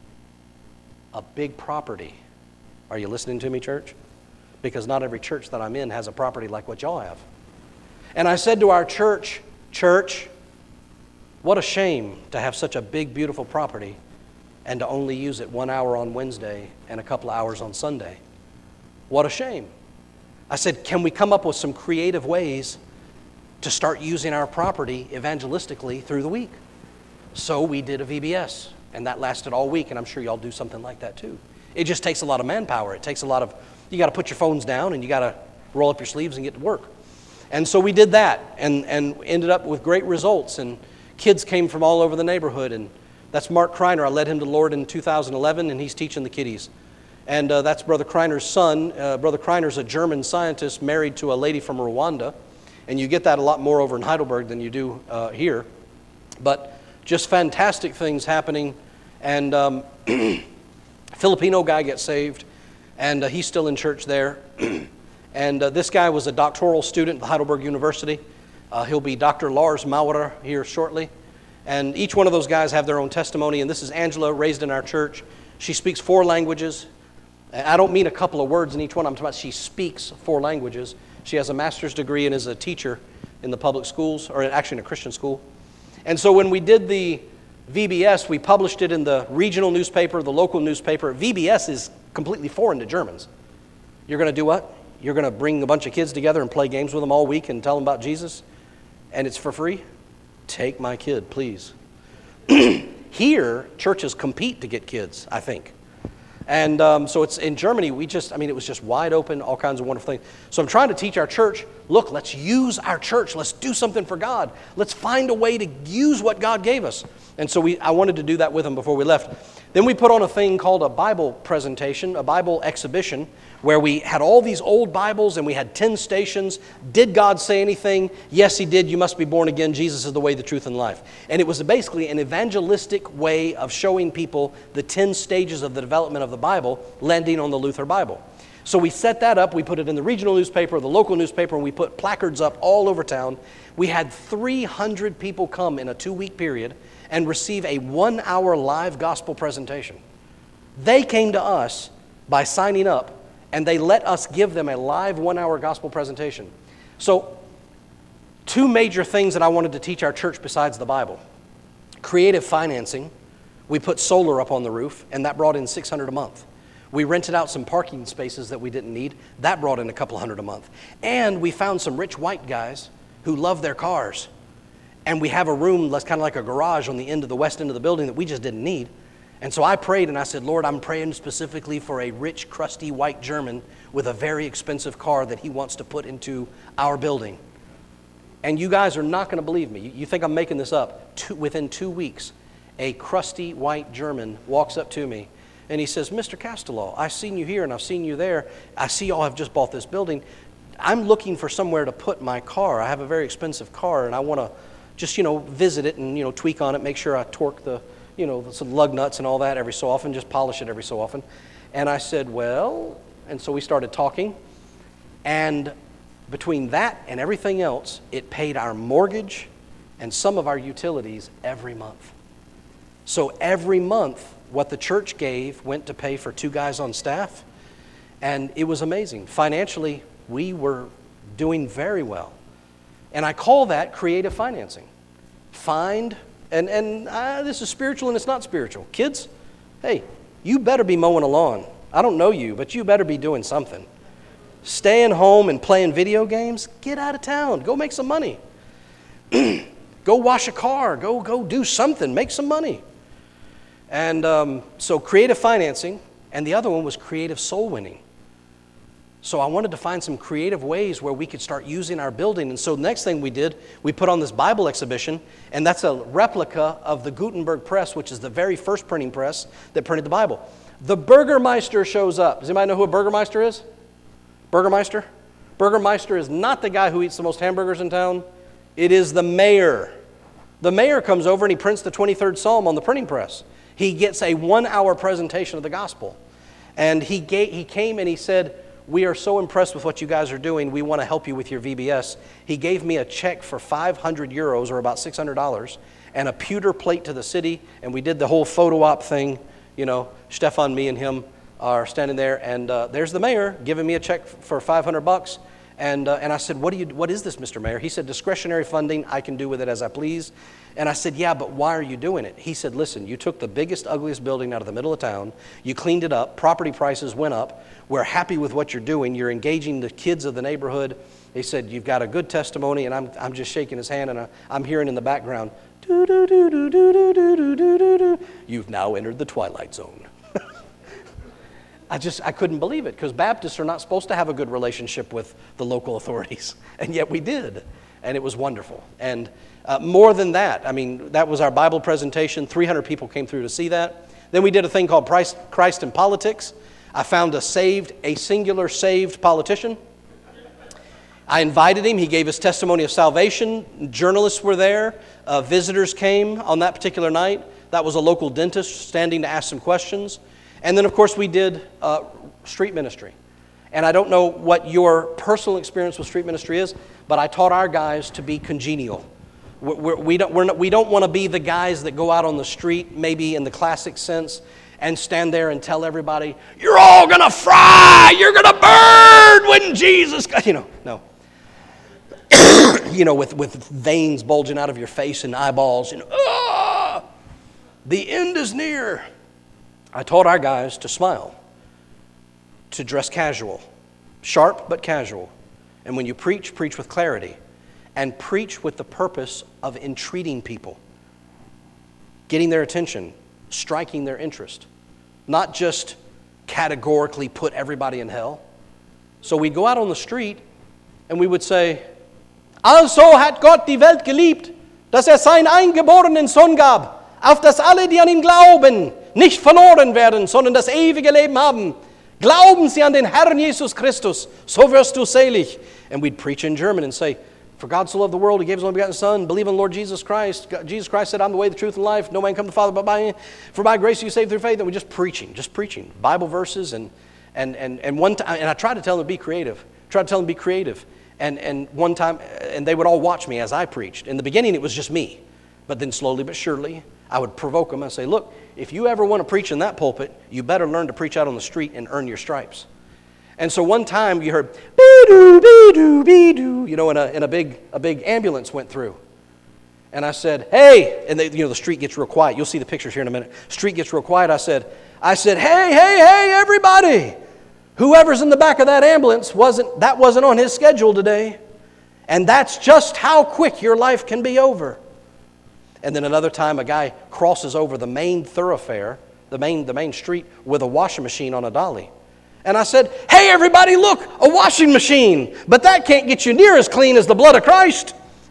a big property. Are you listening to me, church? Because not every church that I'm in has a property like what y'all have. And I said to our church, church, what a shame to have such a big, beautiful property and to only use it one hour on Wednesday and a couple of hours on Sunday. What a shame. I said, can we come up with some creative ways to start using our property evangelistically through the week? So we did a V B S, and that lasted all week, and I'm sure y'all do something like that too. It just takes a lot of manpower. It takes a lot of You got to put your phones down and you got to roll up your sleeves and get to work. And so we did that and, and ended up with great results. And kids came from all over the neighborhood. And that's Mark Kreiner. I led him to the Lord in two thousand eleven, and he's teaching the kiddies. And uh, that's Brother Kreiner's son. Uh, Brother Kreiner's a German scientist married to a lady from Rwanda. And you get that a lot more over in Heidelberg than you do uh, here. But just fantastic things happening. And um, Filipino guy gets saved. And uh, he's still in church there. And uh, this guy was a doctoral student at Heidelberg University. Uh, he'll be Doctor Lars Maurer here shortly. And each one of those guys have their own testimony. And this is Angela, raised in our church. She speaks four languages. And I don't mean a couple of words in each one. I'm talking about she speaks four languages. She has a master's degree and is a teacher in the public schools, or actually in a Christian school. And so when we did the V B S, we published it in the regional newspaper, the local newspaper. V B S is completely foreign to Germans. You're going to do what? You're going to bring a bunch of kids together and play games with them all week and tell them about Jesus? And it's for free? Take my kid, please. Here, churches compete to get kids, I think. And um, so it's in Germany, we just, I mean, it was just wide open, all kinds of wonderful things. So I'm trying to teach our church, look, let's use our church. Let's do something for God. Let's find a way to use what God gave us. And so we, I wanted to do that with them before we left. Then we put on a thing called a Bible presentation, a Bible exhibition, where we had all these old Bibles and we had ten stations. Did God say anything? Yes, He did. You must be born again. Jesus is the way, the truth, and life. And it was basically an evangelistic way of showing people the ten stages of the development of the Bible, landing on the Luther Bible. So we set that up. We put it in the regional newspaper, the local newspaper, and we put placards up all over town. We had three hundred people come in a two-week period and receive a one-hour live gospel presentation. They came to us by signing up, and they let us give them a live one-hour gospel presentation. So, two major things that I wanted to teach our church besides the Bible. Creative financing. We put solar up on the roof, and that brought in six hundred dollars a month. We rented out some parking spaces that we didn't need. That brought in a couple hundred a month. And we found some rich white guys who love their cars. And we have a room that's kind of like a garage on the end of the west end of the building that we just didn't need. And so I prayed and I said, Lord, I'm praying specifically for a rich, crusty white German with a very expensive car that he wants to put into our building. And you guys are not going to believe me. You think I'm making this up. Two, within two weeks, a crusty white German walks up to me and he says, Mister Castellaw, I've seen you here and I've seen you there. I see y'all have just bought this building. I'm looking for somewhere to put my car. I have a very expensive car and I want to just, you know, visit it and, you know, tweak on it, make sure I torque the, you know, some lug nuts and all that every so often, just polish it every so often. And I said, well, and so we started talking. And between that and everything else, it paid our mortgage and some of our utilities every month. So every month, what the church gave went to pay for two guys on staff, and it was amazing. Financially, we were doing very well. And I call that creative financing. Find, and, and uh, this is spiritual and it's not spiritual. Kids, hey, you better be mowing a lawn. I don't know you, but you better be doing something. Staying home and playing video games, get out of town. Go make some money. Go wash a car. Go, go do something. Make some money. And um, so creative financing, and the other one was creative soul winning. So I wanted to find some creative ways where we could start using our building. And so the next thing we did, we put on this Bible exhibition, and that's a replica of the Gutenberg press, which is the very first printing press that printed the Bible. The Burgermeister shows up. Does anybody know who a Burgermeister is? Burgermeister? Burgermeister is not the guy who eats the most hamburgers in town. It is the mayor. The mayor comes over and he prints the twenty-third Psalm on the printing press. He gets a one-hour presentation of the gospel. And he gave, he came and he said, we are so impressed with what you guys are doing. We want to help you with your V B S. He gave me a check for five hundred euros, or about six hundred dollars, and a pewter plate to the city. And we did the whole photo op thing. You know, Stefan, me, and him are standing there. And uh, there's the mayor giving me a check for five hundred bucks. And, uh, and I said, what do you? What is this, Mister Mayor? He said, discretionary funding. I can do with it as I please. And I said, yeah, but why are you doing it? He said, listen, you took the biggest, ugliest building out of the middle of town. You cleaned it up. Property prices went up. We're happy with what you're doing. You're engaging the kids of the neighborhood. He said, you've got a good testimony. And I'm I'm just shaking his hand, and I, I'm hearing in the background, do do do do do do do do do do do. You've now entered the twilight zone. I just, I couldn't believe it, because Baptists are not supposed to have a good relationship with the local authorities, and yet we did, and it was wonderful. And uh, more than that, I mean, that was our Bible presentation. three hundred people came through to see that. Then we did a thing called Christ, Christ in Politics. I found a saved, a singular saved politician. I invited him. He gave his testimony of salvation. Journalists were there. Uh, visitors came on that particular night. That was a local dentist standing to ask some questions. And then, of course, we did uh, street ministry. And I don't know what your personal experience with street ministry is, but I taught our guys to be congenial. We're, we don't, we're not, we don't want to be the guys that go out on the street, maybe in the classic sense, and stand there and tell everybody, you're all going to fry, you're going to burn when Jesus, you know, no. you know, with, with veins bulging out of your face and eyeballs, you know, ah, the end is near. I taught our guys to smile, to dress casual, sharp but casual. And when you preach, preach with clarity, and preach with the purpose of entreating people, getting their attention, striking their interest, not just categorically put everybody in hell. So we'd go out on the street and we would say, Also hat Gott die Welt geliebt, dass er seinen eingeborenen Sohn gab, auf dass alle, die an ihn glauben, nicht verloren werden, sondern das ewige Leben haben. Glauben Sie an den Herrn Jesus Christus, so wirst du selig. And we'd preach in German and say, For God so loved the world, He gave His only begotten Son. Believe in the Lord Jesus Christ. God, Jesus Christ said, I'm the way, the truth, and life. No man come to the Father but by me. For by grace you saved through faith. And we're just preaching, just preaching. Bible verses. And and and, and one time, and I tried to tell them to be creative. Tried to tell them to be creative. And, and one time, and they would all watch me as I preached. In the beginning, it was just me. But then slowly but surely, I would provoke them and say, look, if you ever want to preach in that pulpit, you better learn to preach out on the street and earn your stripes. And so one time you heard, be-doo, be-doo, be-doo, you know, and a, and a big a big ambulance went through. And I said, hey, and they, you know, the street gets real quiet. You'll see the pictures here in a minute. Street gets real quiet. I said, I said, hey, hey, hey, everybody. Whoever's in the back of that ambulance, wasn't that wasn't on his schedule today. And that's just how quick your life can be over. And then another time a guy crosses over the main thoroughfare, the main, the main street, with a washing machine on a dolly. And I said, hey, everybody, look, a washing machine. But that can't get you near as clean as the blood of Christ.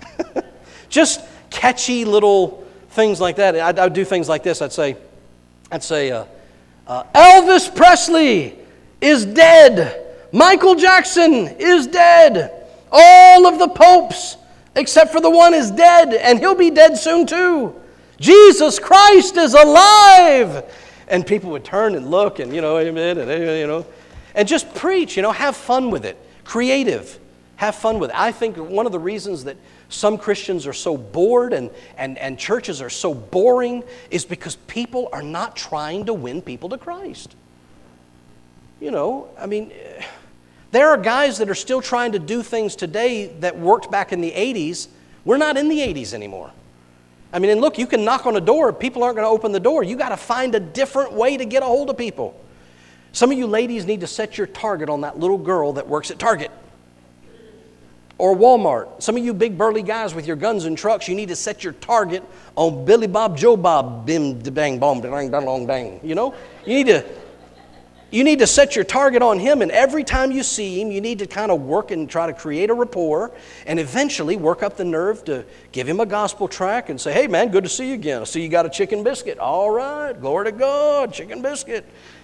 Just catchy little things like that. I'd, I'd do things like this. I'd say, I'd say, uh, uh, Elvis Presley is dead. Michael Jackson is dead. All of the popes, except for the one, is dead, and he'll be dead soon too. Jesus Christ is alive. And people would turn and look and, you know, amen, and, you know, and just preach, you know, have fun with it. Creative. Have fun with it. I think one of the reasons that some Christians are so bored and, and, and churches are so boring is because people are not trying to win people to Christ. You know, I mean, there are guys that are still trying to do things today that worked back in the eighties. We're not in the eighties anymore. I mean, and look, you can knock on a door. People aren't going to open the door. You got to find a different way to get a hold of people. Some of you ladies need to set your target on that little girl that works at Target or Walmart. Some of you big burly guys with your guns and trucks, you need to set your target on Billy Bob Joe Bob, bim, bang, bom, bang, bang, bang. You know, you need to you need to set your target on him, and every time you see him, you need to kind of work and try to create a rapport, and eventually work up the nerve to give him a gospel tract and say, "Hey, man, good to see you again. I see you got a chicken biscuit. All right, glory to God, chicken biscuit."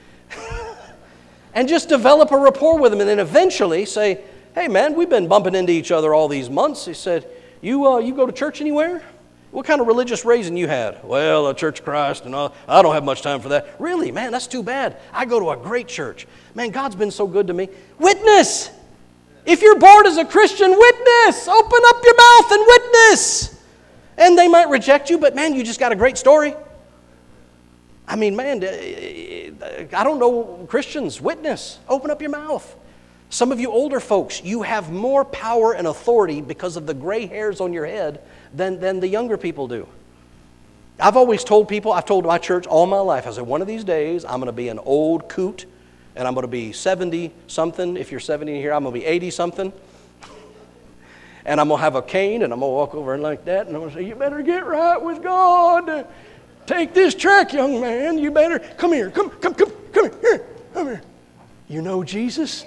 And just develop a rapport with him, and then eventually say, "Hey, man, we've been bumping into each other all these months." He said, you uh, you go to church anywhere? What kind of religious raising you had? Well, a Church of Christ, and all. I don't have much time for that. Really? Man, that's too bad. I go to a great church. Man, God's been so good to me. Witness! If you're bored as a Christian, witness! Open up your mouth and witness! And they might reject you, but man, you just got a great story. I mean, man, I don't know Christians. Witness. Open up your mouth. Some of you older folks, you have more power and authority because of the gray hairs on your head than, than the younger people do. I've always told people, I've told my church all my life, I said, one of these days I'm going to be an old coot, and I'm going to be seventy-something. If you're seventy here, I'm going to be eighty-something. And I'm going to have a cane, and I'm going to walk over like that, and I'm going to say, "You better get right with God. Take this track, young man. You better, come here, come, come, come, come here, here, come here. You know Jesus?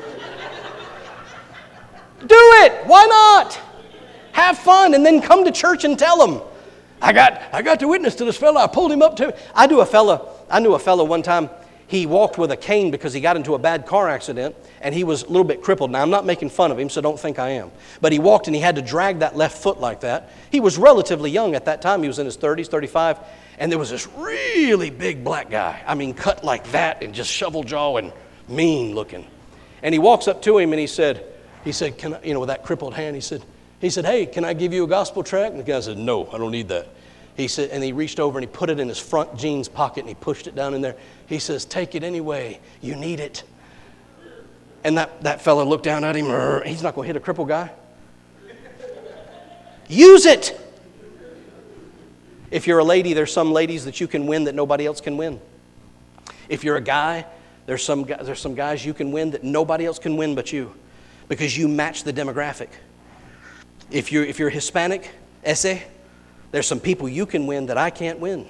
Do it. Why not? Have fun, and then come to church and tell them, I got, I got to witness to this fella. I pulled him up to. I knew a fella. I knew a fella one time. He walked with a cane because he got into a bad car accident, and he was a little bit crippled. Now, I'm not making fun of him, so don't think I am. But he walked, and he had to drag that left foot like that. He was relatively young at that time. He was in his thirties, thirty-five, and there was this really big black guy. I mean, cut like that, and just shovel jaw and mean looking. And he walks up to him, and he said, he said, "Can I," you know, with that crippled hand, he said, he said, "Hey, can I give you a gospel tract?" And the guy said, "No, I don't need that." He said, and he reached over and he put it in his front jeans pocket and he pushed it down in there. He says, "Take it anyway. You need it." And that, that fella looked down at him. He's not going to hit a crippled guy. Use it. If you're a lady, there's some ladies that you can win that nobody else can win. If you're a guy, there's some there's some guys you can win that nobody else can win but you, because you match the demographic. If you're if you're Hispanic, ese, there's some people you can win that I can't win.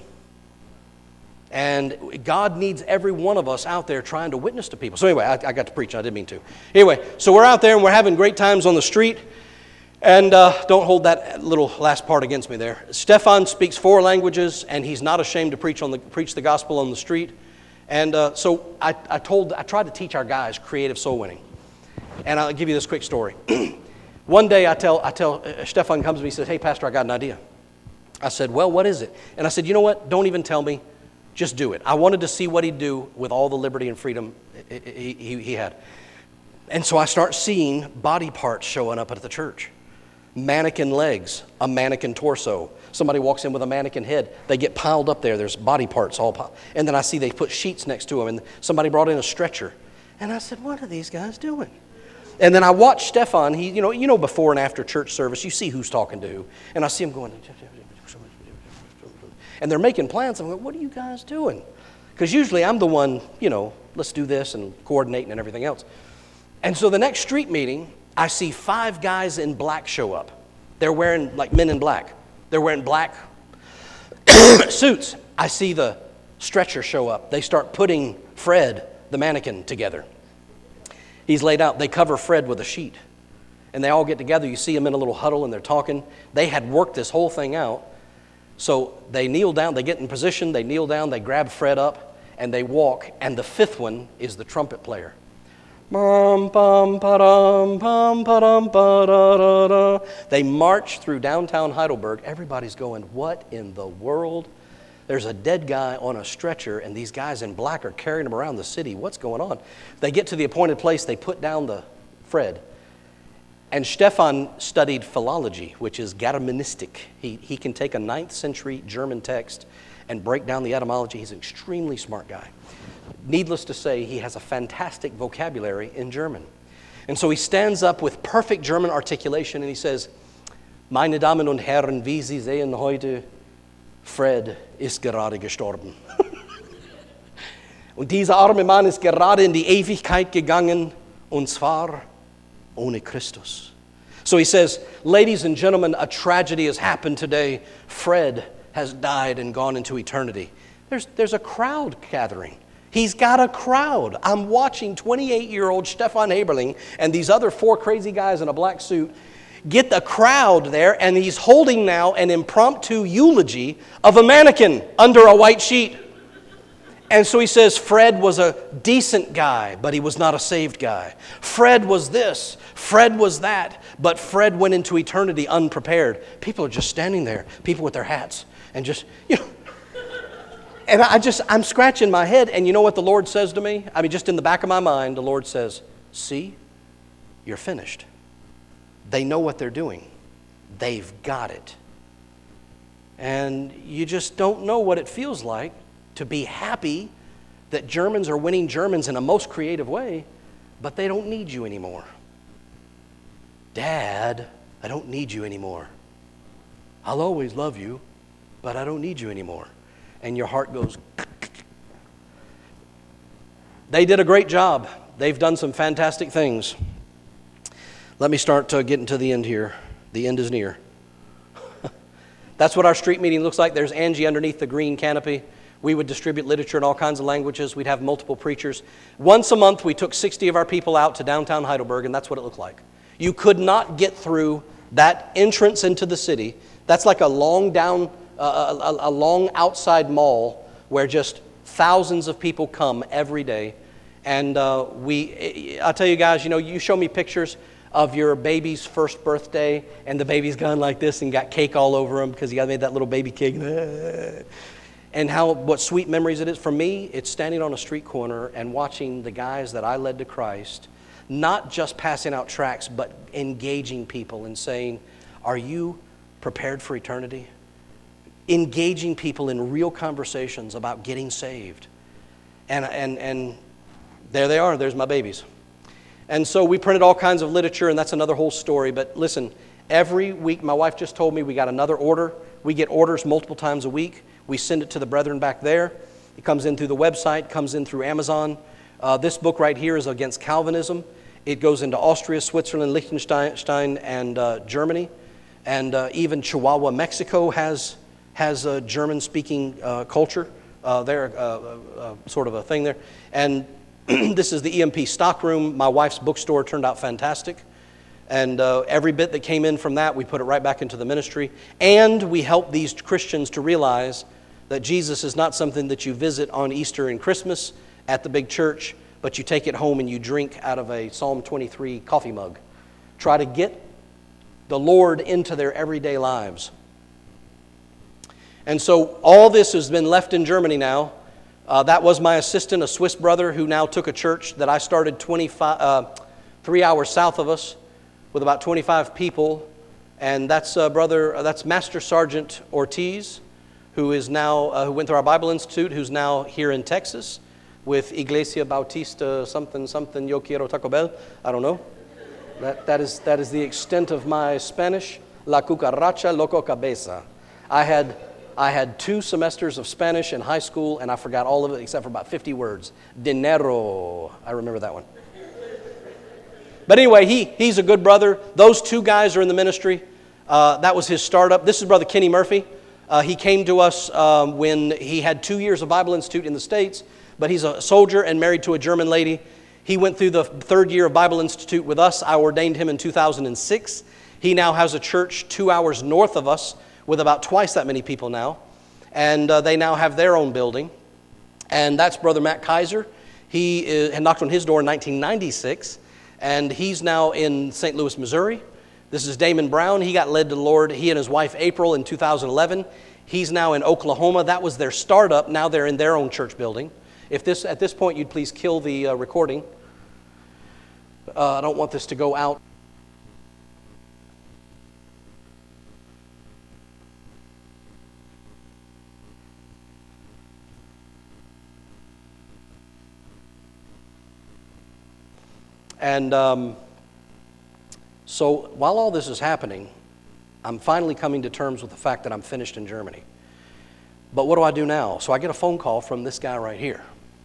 And God needs every one of us out there trying to witness to people. So anyway, I, I got to preach. I didn't mean to. Anyway, so we're out there and we're having great times on the street. And uh, don't hold that little last part against me there. Stefan speaks four languages, and he's not ashamed to preach on the preach the gospel on the street. And uh, so I, I told I tried to teach our guys creative soul winning. And I'll give you this quick story. One day I tell I tell uh, Stefan comes to me. He says, "Hey, Pastor, I got an idea." I said, "Well, what is it?" And I said, "You know what? Don't even tell me. Just do it." I wanted to see what he'd do with all the liberty and freedom he, he, he had. And so I start seeing body parts showing up at the church. Mannequin legs, a mannequin torso. Somebody walks in with a mannequin head. They get piled up there. There's body parts all piled. And then I see they put sheets next to them, and somebody brought in a stretcher. And I said, "What are these guys doing?" And then I watched Stefan. He, you know, you know, before and after church service, you see who's talking to who. And I see him going, and they're making plans. I'm going, "What are you guys doing?" Because usually I'm the one, you know, let's do this and coordinating and everything else. And so the next street meeting, I see five guys in black show up. They're wearing like men in black. They're wearing black suits. I see the stretcher show up. They start putting Fred, the mannequin, together. He's laid out. They cover Fred with a sheet. And they all get together. You see them in a little huddle and they're talking. They had worked this whole thing out. So they kneel down. They get in position. They kneel down. They grab Fred up and they walk. And the fifth one is the trumpet player. Bum, bum, ba-dum, bum, ba-dum, ba-da-da-da. They march through downtown Heidelberg. Everybody's going, "What in the world?" There's a dead guy on a stretcher, and these guys in black are carrying him around the city. What's going on? They get to the appointed place. They put down the Fred. And Stefan studied philology, which is Germanistic. He, he can take a ninth century German text and break down the etymology. He's an extremely smart guy. Needless to say, he has a fantastic vocabulary in German. And so he stands up with perfect German articulation and he says, Meine Damen und Herren, wie Sie sehen heute, Fred ist gerade gestorben. Und dieser arme Mann ist gerade in die Ewigkeit gegangen, und zwar ohne Christus. So he says, ladies and gentlemen, a tragedy has happened today. Fred has died and gone into eternity. There's, there's a crowd gathering. He's got a crowd. I'm watching twenty-eight-year-old Stefan Eberling and these other four crazy guys in a black suit get the crowd there, and he's holding now an impromptu eulogy of a mannequin under a white sheet. And so he says, Fred was a decent guy, but he was not a saved guy. Fred was this, Fred was that, but Fred went into eternity unprepared. People are just standing there, people with their hats, and just, you know. And I just, I'm scratching my head, and you know what the Lord says to me? I mean, just in the back of my mind, the Lord says, see, you're finished. They know what they're doing. They've got it. And you just don't know what it feels like to be happy that Germans are winning Germans in a most creative way, but they don't need you anymore. Dad, I don't need you anymore. I'll always love you, but I don't need you anymore. And your heart goes. They did a great job. They've done some fantastic things. Let me start uh, getting to the end here. The end is near. That's what our street meeting looks like. There's Angie underneath the green canopy. We would distribute literature in all kinds of languages. We'd have multiple preachers. Once a month, we took sixty of our people out to downtown Heidelberg, and that's what it looked like. You could not get through that entrance into the city. That's like a long down, uh, a, a long outside mall where just thousands of people come every day. And uh, we, I'll tell you guys, you know, you show me pictures of your baby's first birthday, and the baby's gone like this and got cake all over him because he made that little baby cake. And how, what sweet memories it is. For me, it's standing on a street corner and watching the guys that I led to Christ, not just passing out tracts, but engaging people and saying, are you prepared for eternity? Engaging people in real conversations about getting saved. And, and, and there they are, there's my babies. And so we printed all kinds of literature, and that's another whole story. But listen, every week, my wife just told me we got another order. We get orders multiple times a week. We send it to the brethren back there. It comes in through the website, comes in through Amazon. Uh, this book right here is against Calvinism. It goes into Austria, Switzerland, Liechtenstein, and uh, Germany. And uh, even Chihuahua, Mexico has, has a German-speaking uh, culture. Uh, there, uh, uh, sort of a thing there. And this is the E M P stockroom. My wife's bookstore turned out fantastic. And uh, every bit that came in from that, we put it right back into the ministry. And we help these Christians to realize that Jesus is not something that you visit on Easter and Christmas at the big church, but you take it home and you drink out of a Psalm twenty-three coffee mug. Try to get the Lord into their everyday lives. And so all this has been left in Germany now. Uh, that was my assistant, a Swiss brother who now took a church that I started twenty-five, uh, three hours south of us, with about twenty-five people, and that's uh, brother, uh, that's Master Sergeant Ortiz, who is now uh, who went through our Bible Institute, who's now here in Texas with Iglesia Bautista something something Yo Quiero Taco Bell. I don't know. That that is that is the extent of my Spanish. La cucaracha loco cabeza. I had I had two semesters of Spanish in high school, and I forgot all of it except for about fifty words. Dinero. I remember that one. But anyway, he, he's a good brother. Those two guys are in the ministry. Uh, that was his startup. This is Brother Kenny Murphy. Uh, he came to us um, when he had two years of Bible Institute in the States, but he's a soldier and married to a German lady. He went through the third year of Bible Institute with us. I ordained him in two thousand six. He now has a church two hours north of us with about twice that many people now. And uh, they now have their own building. And that's Brother Matt Kaiser. He is, had knocked on his door in nineteen ninety-six. And he's now in Saint Louis, Missouri. This is Damon Brown. He got led to the Lord, he and his wife April, in two thousand eleven. He's now in Oklahoma. That was their startup. Now they're in their own church building. If this, at this point, you'd please kill the uh, recording. Uh, I don't want this to go out. And um, so while all this is happening, I'm finally coming to terms with the fact that I'm finished in Germany. But what do I do now? So I get a phone call from this guy right here.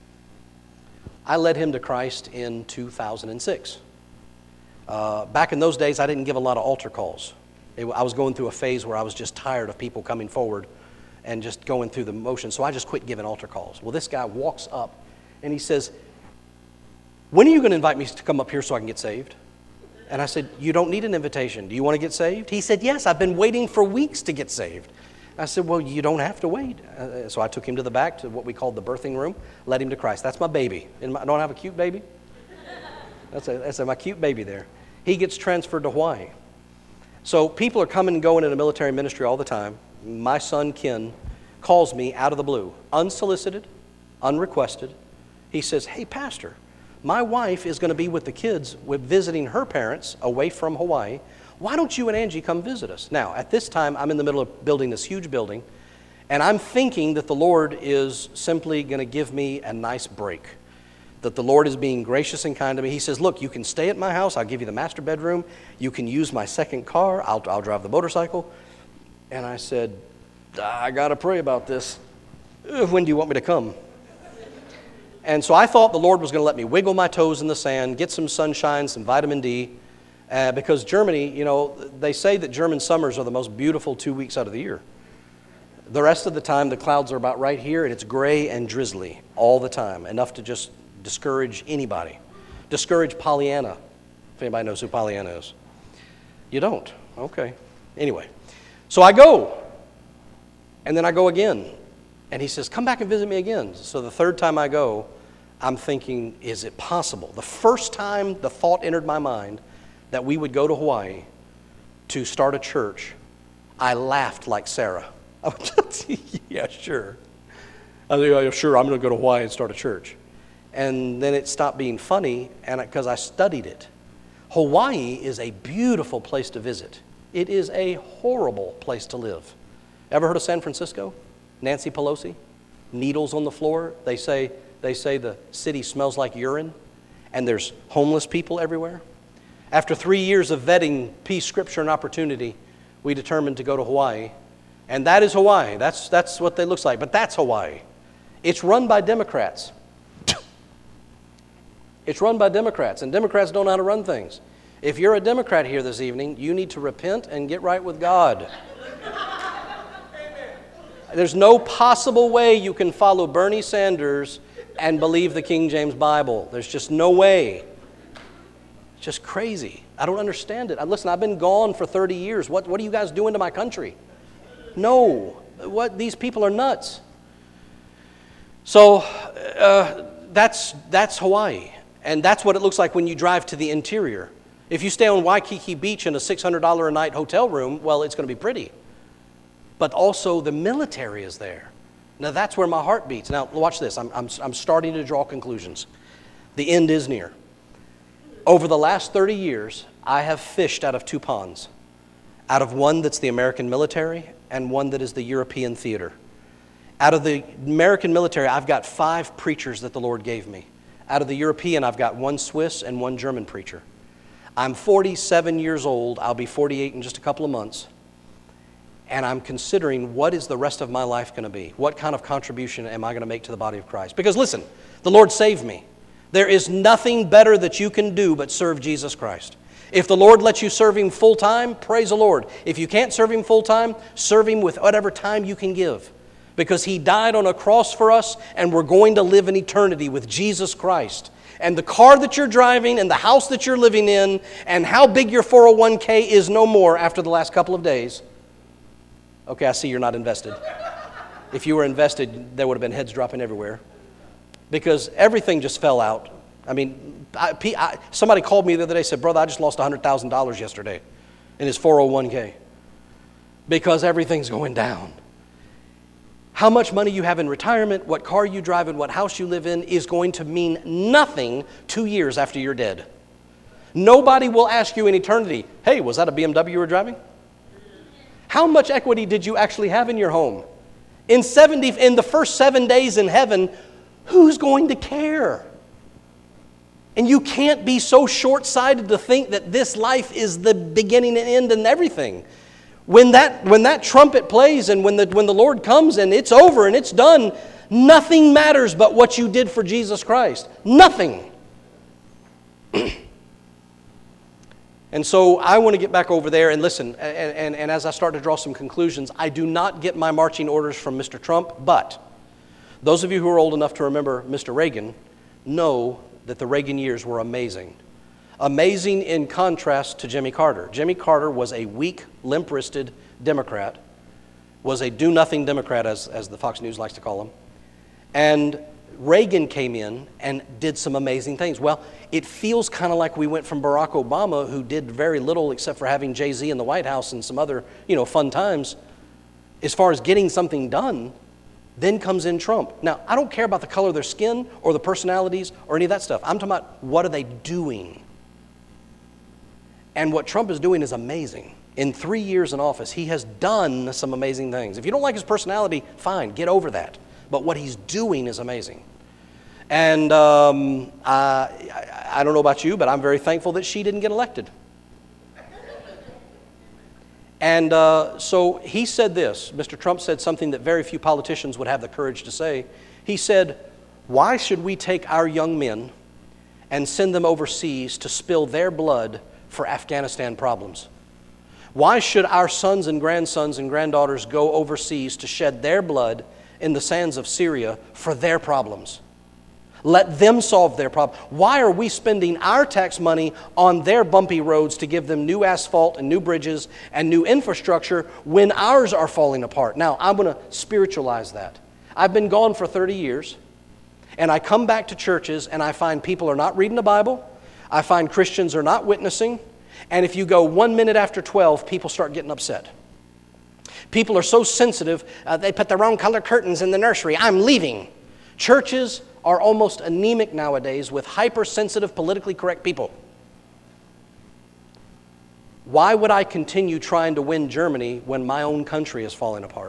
I led him to Christ in two thousand six. Uh, back in those days, I didn't give a lot of altar calls. It, I was going through a phase where I was just tired of people coming forward and just going through the motions, so I just quit giving altar calls. Well, this guy walks up and he says, when are you going to invite me to come up here so I can get saved? And I said, you don't need an invitation. Do you want to get saved? He said, yes, I've been waiting for weeks to get saved. I said, well, you don't have to wait. Uh, so I took him to the back to what we called the birthing room, led him to Christ. That's my baby. And I don't have a cute baby? That's, a, that's a, my cute baby there. He gets transferred to Hawaii. So people are coming and going in a military ministry all the time. My son, Ken, calls me out of the blue, unsolicited, unrequested. He says, hey, Pastor, my wife is going to be with the kids with visiting her parents away from Hawaii. Why don't you and Angie come visit us? Now, at this time, I'm in the middle of building this huge building, and I'm thinking that the Lord is simply going to give me a nice break, that the Lord is being gracious and kind to me. He says, look, you can stay at my house. I'll give you the master bedroom. You can use my second car. I'll, I'll drive the motorcycle. And I said, I got to pray about this. When do you want me to come? And so I thought the Lord was going to let me wiggle my toes in the sand, get some sunshine, some vitamin D, uh, because Germany, you know, they say that German summers are the most beautiful two weeks out of the year. The rest of the time, the clouds are about right here, and it's gray and drizzly all the time, enough to just discourage anybody. Discourage Pollyanna, if anybody knows who Pollyanna is. You don't? Okay. Anyway, so I go, and then I go again. And he says, come back and visit me again. So the third time I go, I'm thinking, is it possible? The first time the thought entered my mind that we would go to Hawaii to start a church, I laughed like Sarah. Yeah, sure. I think, oh, sure, I'm going to go to Hawaii and start a church. And then it stopped being funny and because I, I studied it. Hawaii is a beautiful place to visit. It is a horrible place to live. Ever heard of San Francisco? Nancy Pelosi? Needles on the floor. They say they say the city smells like urine, and there's homeless people everywhere. After three years of vetting peace, scripture, and opportunity, we determined to go to Hawaii. And that is Hawaii. That's, that's what it looks like. But that's Hawaii. It's run by Democrats. It's run by Democrats, and Democrats don't know how to run things. If you're a Democrat here this evening, you need to repent and get right with God. There's no possible way you can follow Bernie Sanders and believe the King James Bible. There's just no way. It's just crazy. I don't understand it. Listen, I've been gone for thirty years. What, what are you guys doing to my country? No. What, these people are nuts. So uh, that's, that's Hawaii. And that's what it looks like when you drive to the interior. If you stay on Waikiki Beach in a six hundred dollars a night hotel room, well, it's going to be pretty. But also the military is there. Now that's where my heart beats. Now watch this. I'm, I'm, I'm starting to draw conclusions. The end is near. Over the last thirty years, I have fished out of two ponds. Out of one that's the American military and one that is the European theater. Out of the American military, I've got five preachers that the Lord gave me. Out of the European, I've got one Swiss and one German preacher. I'm forty-seven years old. I'll be forty-eight in just a couple of months. And I'm considering, what is the rest of my life going to be? What kind of contribution am I going to make to the body of Christ? Because listen, the Lord saved me. There is nothing better that you can do but serve Jesus Christ. If the Lord lets you serve Him full time, praise the Lord. If you can't serve Him full time, serve Him with whatever time you can give. Because He died on a cross for us, and we're going to live in eternity with Jesus Christ. And the car that you're driving and the house that you're living in and how big your four oh one k is no more after the last couple of days. Okay, I see you're not invested. If you were invested, there would have been heads dropping everywhere. Because everything just fell out. I mean, I, I, somebody called me the other day and said, brother, I just lost one hundred thousand dollars yesterday in his four oh one k. Because everything's going down. How much money you have in retirement, what car you drive, and what house you live in is going to mean nothing two years after you're dead. Nobody will ask you in eternity, hey, was that a B M W you were driving? How much equity did you actually have in your home? In seventy, in the first seven days in heaven, who's going to care? And you can't be so short-sighted to think that this life is the beginning and end and everything. When that, when that trumpet plays and when the, when the Lord comes and it's over and it's done, nothing matters but what you did for Jesus Christ. Nothing. And so I want to get back over there and listen, and, and, and as I start to draw some conclusions, I do not get my marching orders from Mister Trump, but those of you who are old enough to remember Mister Reagan know that the Reagan years were amazing. Amazing in contrast to Jimmy Carter. Jimmy Carter was a weak, limp-wristed Democrat, was a do-nothing Democrat, as, as the Fox News likes to call him. And Reagan came in and did some amazing things. Well, it feels kind of like we went from Barack Obama, who did very little except for having Jay-Z in the White House and some other, you know, fun times, as far as getting something done. Then comes in Trump. Now, I don't care about the color of their skin or the personalities or any of that stuff. I'm talking about what are they doing? And what Trump is doing is amazing. In three years in office, he has done some amazing things. If you don't like his personality, fine, get over that. But what he's doing is amazing. And um, I, I, I don't know about you, but I'm very thankful that she didn't get elected. And uh, so he said this. Mister Trump said something that very few politicians would have the courage to say. He said, "Why should we take our young men and send them overseas to spill their blood for Afghanistan problems? Why should our sons and grandsons and granddaughters go overseas to shed their blood in the sands of Syria for their problems? Let them solve their problem. Why are we spending our tax money on their bumpy roads to give them new asphalt and new bridges and new infrastructure when ours are falling apart?" Now, I'm going to spiritualize that. I've been gone for thirty years, and I come back to churches and I find people are not reading the Bible. I find Christians are not witnessing. And if you go one minute after twelve, people start getting upset. People are so sensitive, uh, they put the wrong color curtains in the nursery. I'm leaving. Churches are almost anemic nowadays with hypersensitive, politically correct people. Why would I continue trying to win Germany when my own country is falling apart?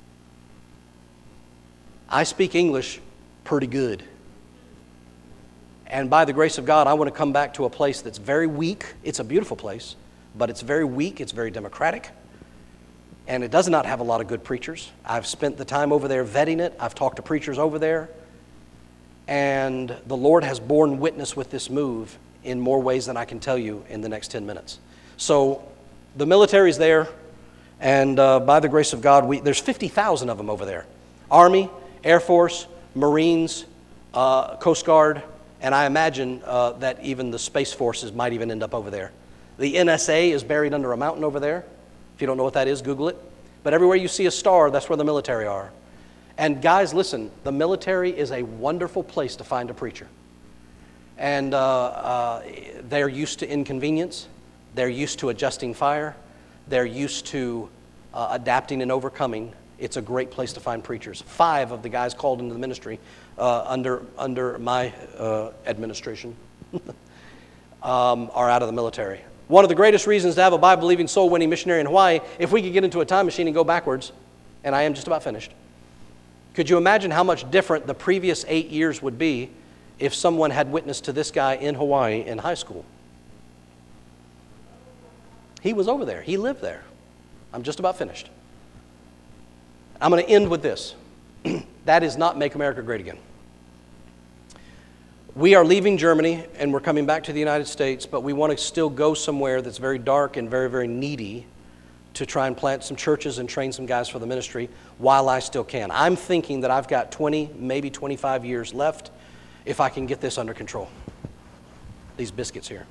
I speak English pretty good. And by the grace of God, I want to come back to a place that's very weak. It's a beautiful place, but it's very weak. It's very democratic. And it does not have a lot of good preachers. I've spent the time over there vetting it. I've talked to preachers over there. And the Lord has borne witness with this move in more ways than I can tell you in the next ten minutes. So the military's there, and uh, by the grace of God, we, there's fifty thousand of them over there. Army, Air Force, Marines, uh, Coast Guard, and I imagine uh, that even the Space Forces might even end up over there. The N S A is buried under a mountain over there. If you don't know what that is, Google it. But everywhere you see a star, that's where the military are. And guys, listen, the military is a wonderful place to find a preacher. And uh, uh, they're used to inconvenience. They're used to adjusting fire. They're used to uh, adapting and overcoming. It's a great place to find preachers. Five of the guys called into the ministry uh, under, under my uh, administration um, are out of the military. One of the greatest reasons to have a Bible-believing, soul-winning missionary in Hawaii, if we could get into a time machine and go backwards, and I am just about finished. Could you imagine how much different the previous eight years would be if someone had witnessed to this guy in Hawaii in high school? He was over there. He lived there. I'm just about finished. I'm going to end with this. That is not Make America Great Again. We are leaving Germany and we're coming back to the United States, but we want to still go somewhere that's very dark and very, very needy to try and plant some churches and train some guys for the ministry while I still can. I'm thinking that I've got twenty, maybe twenty-five years left if I can get this under control. These biscuits here.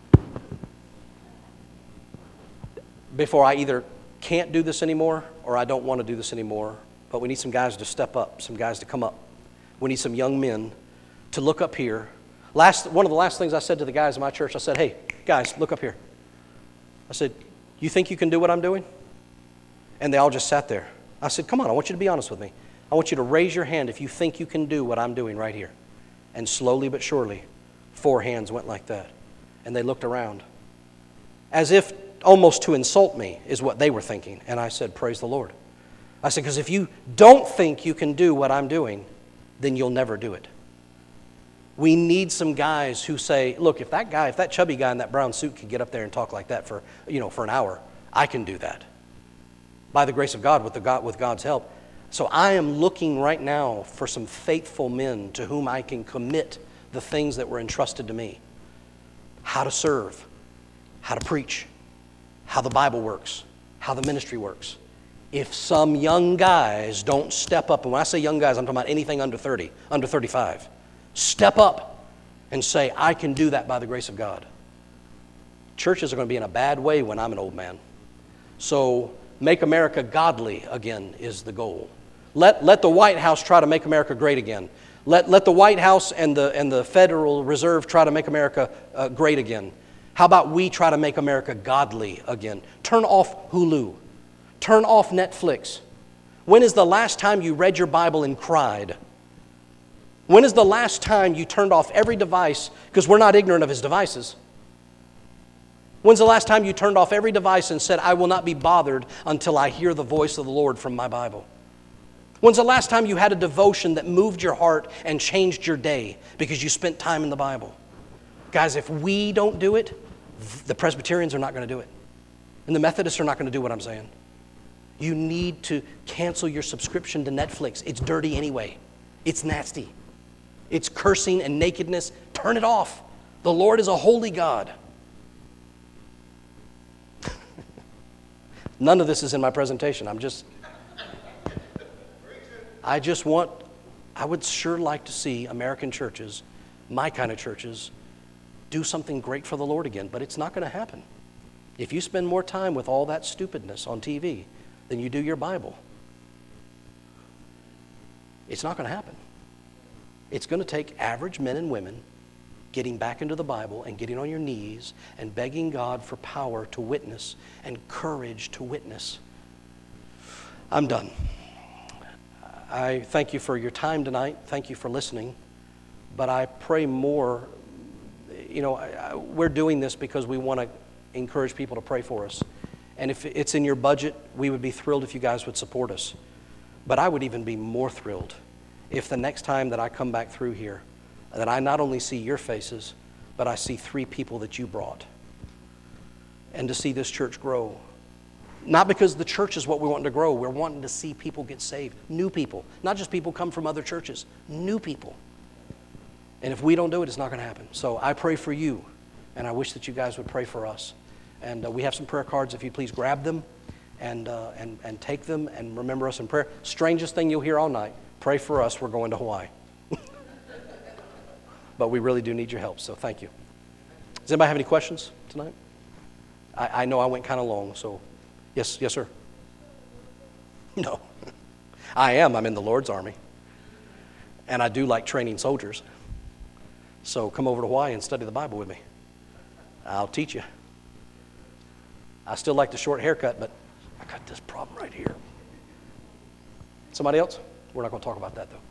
Before I either can't do this anymore or I don't want to do this anymore, but we need some guys to step up, some guys to come up. We need some young men to look up here. Last, one of the last things I said to the guys in my church, I said, "Hey, guys, look up here." I said, "You think you can do what I'm doing?" And they all just sat there. I said, "Come on, I want you to be honest with me. I want you to raise your hand if you think you can do what I'm doing right here." And slowly but surely, four hands went like that. And they looked around. As if almost to insult me is what they were thinking. And I said, "Praise the Lord." I said, because if you don't think you can do what I'm doing, then you'll never do it. We need some guys who say, look, if that guy, if that chubby guy in that brown suit could get up there and talk like that for, you know, for an hour, I can do that. By the grace of God, with the God, with God's help. So I am looking right now for some faithful men to whom I can commit the things that were entrusted to me. How to serve, how to preach, how the Bible works, how the ministry works. If some young guys don't step up, and when I say young guys, I'm talking about anything under thirty, under thirty-five, step up and say, I can do that by the grace of God. Churches are going to be in a bad way when I'm an old man. So make America godly again is the goal. Let, let the White House try to make America great again. Let, let the White House and the, and the Federal Reserve try to make America uh, great again. How about we try to make America godly again? Turn off Hulu. Turn off Netflix. When is the last time you read your Bible and cried? When is the last time you turned off every device, because we're not ignorant of His devices. When's the last time you turned off every device and said, I will not be bothered until I hear the voice of the Lord from my Bible? When's the last time you had a devotion that moved your heart and changed your day because you spent time in the Bible? Guys, if we don't do it, the Presbyterians are not going to do it. And the Methodists are not going to do what I'm saying. You need to cancel your subscription to Netflix. It's dirty anyway. It's nasty. It's cursing and nakedness. Turn it off. The Lord is a holy God. None of this is in my presentation. I'm just, I just want, I would sure like to see American churches, my kind of churches, do something great for the Lord again, but it's not going to happen. If you spend more time with all that stupidness on T V than you do your Bible, it's not going to happen. It's going to take average men and women getting back into the Bible and getting on your knees and begging God for power to witness and courage to witness. I'm done. I thank you for your time tonight. Thank you for listening. But I pray more, you know, I, I, we're doing this because we want to encourage people to pray for us. And if it's in your budget, we would be thrilled if you guys would support us. But I would even be more thrilled if the next time that I come back through here, that I not only see your faces, but I see three people that you brought. And to see this church grow. Not because the church is what we want to grow. We're wanting to see people get saved. New people. Not just people come from other churches. New people. And if we don't do it, it's not going to happen. So I pray for you. And I wish that you guys would pray for us. And uh, we have some prayer cards. If you please grab them and, uh, and, and take them and remember us in prayer. Strangest thing you'll hear all night. Pray for us. We're going to Hawaii. But we really do need your help, so thank you. Does anybody have any questions tonight? I, I know I went kind of long, so yes, yes, sir. No. I am. I'm in the Lord's army. And I do like training soldiers. So come over to Hawaii and study the Bible with me. I'll teach you. I still like the short haircut, but I got this problem right here. Somebody else? We're not going to talk about that, though.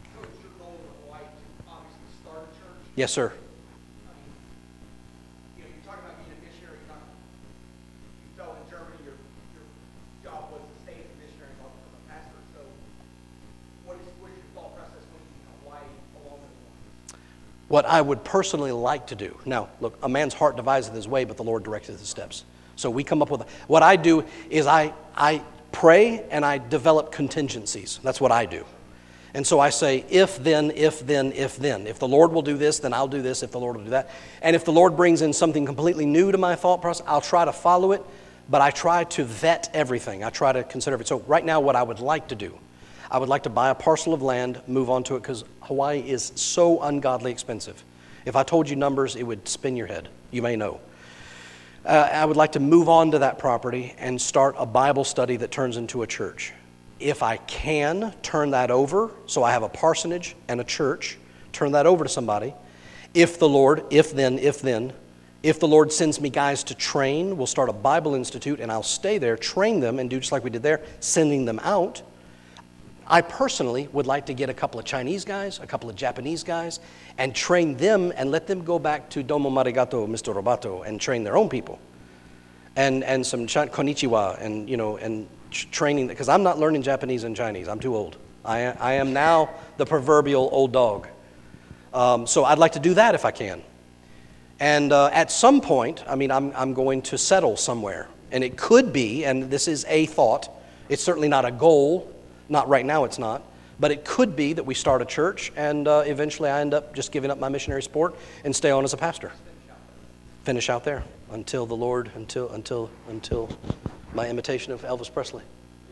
Yes, sir. I mean, you know, you're talking about being a missionary. You're not, you fell in Germany. Your, your job was to stay as a missionary, not become a pastor. So, what is what is your thought process when you become Hawaii along those lines? What I would personally like to do. Now, look, a man's heart deviseth his way, but the Lord directeth his steps. So we come up with, what I do is I I pray and I develop contingencies. That's what I do. And so I say, if then, if then, if then. If the Lord will do this, then I'll do this. If the Lord will do that. And if the Lord brings in something completely new to my thought process, I'll try to follow it. But I try to vet everything. I try to consider it. So right now what I would like to do, I would like to buy a parcel of land, move on to it, because Hawaii is so ungodly expensive. If I told you numbers, it would spin your head. You may know. Uh, I would like to move on to that property and start a Bible study that turns into a church. If I can, turn that over, so I have a parsonage and a church, turn that over to somebody. If the Lord, if then, if then, if the Lord sends me guys to train, we'll start a Bible Institute and I'll stay there, train them and do just like we did there, sending them out. I personally would like to get a couple of Chinese guys, a couple of Japanese guys, and train them and let them go back to Domo Marigato, Mister Robato, and train their own people. And and some ch- konnichiwa and, you know, and training, because I'm not learning Japanese and Chinese. I'm too old. I, I am now the proverbial old dog. Um, so I'd like to do that if I can. And uh, at some point, I mean, I'm, I'm going to settle somewhere. And it could be, and this is a thought, it's certainly not a goal, not right now it's not, but it could be that we start a church and uh, eventually I end up just giving up my missionary sport and stay on as a pastor. Finish out there until the Lord, until, until, until my imitation of Elvis Presley.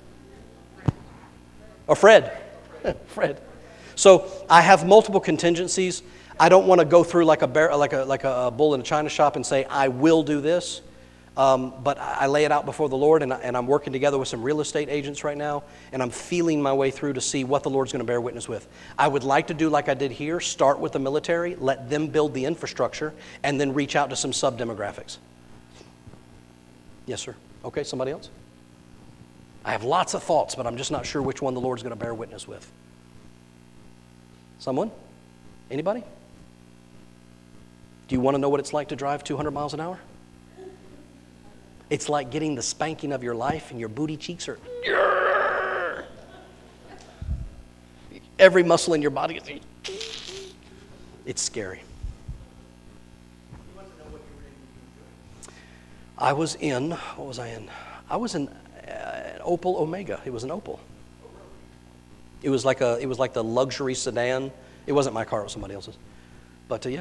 Or Fred. Fred. So I have multiple contingencies. I don't want to go through like a bear, like a like a bull in a china shop and say I will do this, um, but I lay it out before the Lord, and, I, and I'm working together with some real estate agents right now, and I'm feeling my way through to see what the Lord's going to bear witness with. I would like to do like I did here: start with the military, let them build the infrastructure, and then reach out to some sub demographics. Yes, sir. Okay, somebody else. I have lots of thoughts, but I'm just not sure which one the Lord's going to bear witness with. Someone? Anybody? Do you want to know what it's like to drive two hundred miles an hour? It's like getting the spanking of your life and your booty cheeks are... Every muscle in your body is... It's scary. I was in... What was I in? I was in uh, an Opel Omega. It was an Opel. It was like a. It was like the luxury sedan. It wasn't my car. It was somebody else's. But uh, yeah.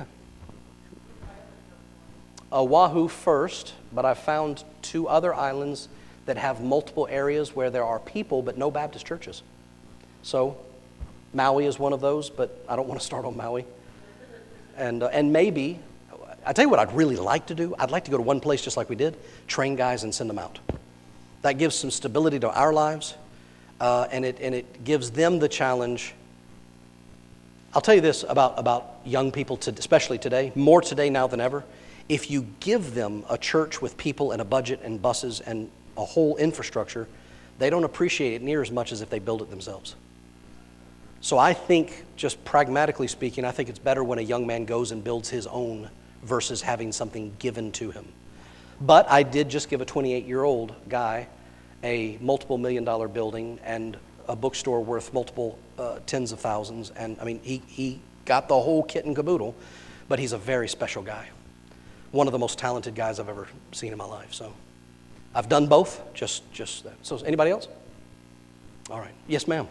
Oahu first, but I found two other islands that have multiple areas where there are people but no Baptist churches. So Maui is one of those, but I don't want to start on Maui. And uh, and maybe, I tell you what I'd really like to do. I'd like to go to one place just like we did, train guys and send them out. That gives some stability to our lives, uh, and it and it gives them the challenge. I'll tell you this about, about young people, to, especially today, more today now than ever. If you give them a church with people and a budget and buses and a whole infrastructure, they don't appreciate it near as much as if they build it themselves. So I think, just pragmatically speaking, I think it's better when a young man goes and builds his own versus having something given to him. But I did just give a twenty-eight-year-old guy a multiple million dollar building and a bookstore worth multiple uh, tens of thousands. And I mean, he, he got the whole kit and caboodle, but he's a very special guy. One of the most talented guys I've ever seen in my life. So I've done both, just, just that. So anybody else? All right. Yes, ma'am.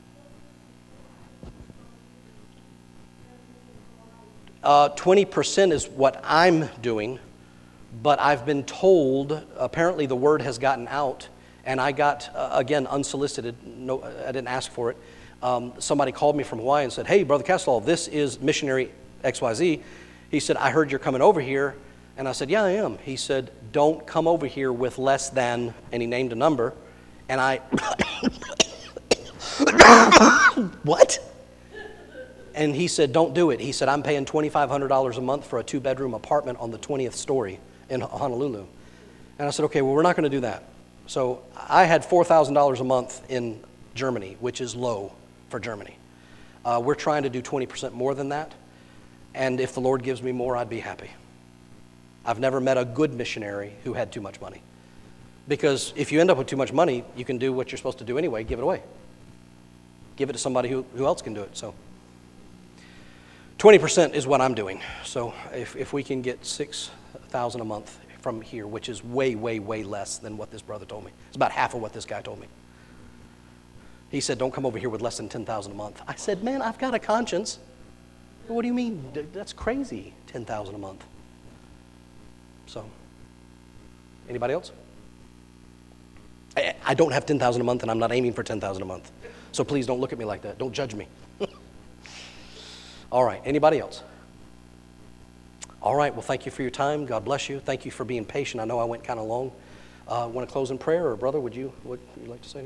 Uh, twenty percent is what I'm doing, but I've been told, apparently the word has gotten out, and I got, uh, again, unsolicited, no, I didn't ask for it. Um, somebody called me from Hawaii and said, hey, Brother Castall, this is missionary X Y Z. He said, I heard you're coming over here. And I said, yeah, I am. He said, don't come over here with less than, and he named a number. And I, what? And he said, don't do it. He said, I'm paying twenty-five hundred dollars a month for a two-bedroom apartment on the twentieth story in Honolulu. And I said, okay, well, we're not going to do that. So I had four thousand dollars a month in Germany, which is low for Germany. Uh, we're trying to do twenty percent more than that. And if the Lord gives me more, I'd be happy. I've never met a good missionary who had too much money. Because if you end up with too much money, you can do what you're supposed to do anyway, give it away. Give it to somebody who, who else can do it. So twenty percent is what I'm doing. So if, if we can get six thousand dollars a month from here, which is way, way, way less than what this brother told me. It's about half of what this guy told me. He said, don't come over here with less than ten thousand dollars a month. I said, man, I've got a conscience. What do you mean? That's crazy, ten thousand dollars a month. So, anybody else? I, I don't have ten thousand dollars a month, and I'm not aiming for ten thousand dollars a month. So please don't look at me like that. Don't judge me. All right, anybody else? All right, well, thank you for your time. God bless you. Thank you for being patient. I know I went kind of long. Uh, want to close in prayer, or brother, would you, would you like to say anything?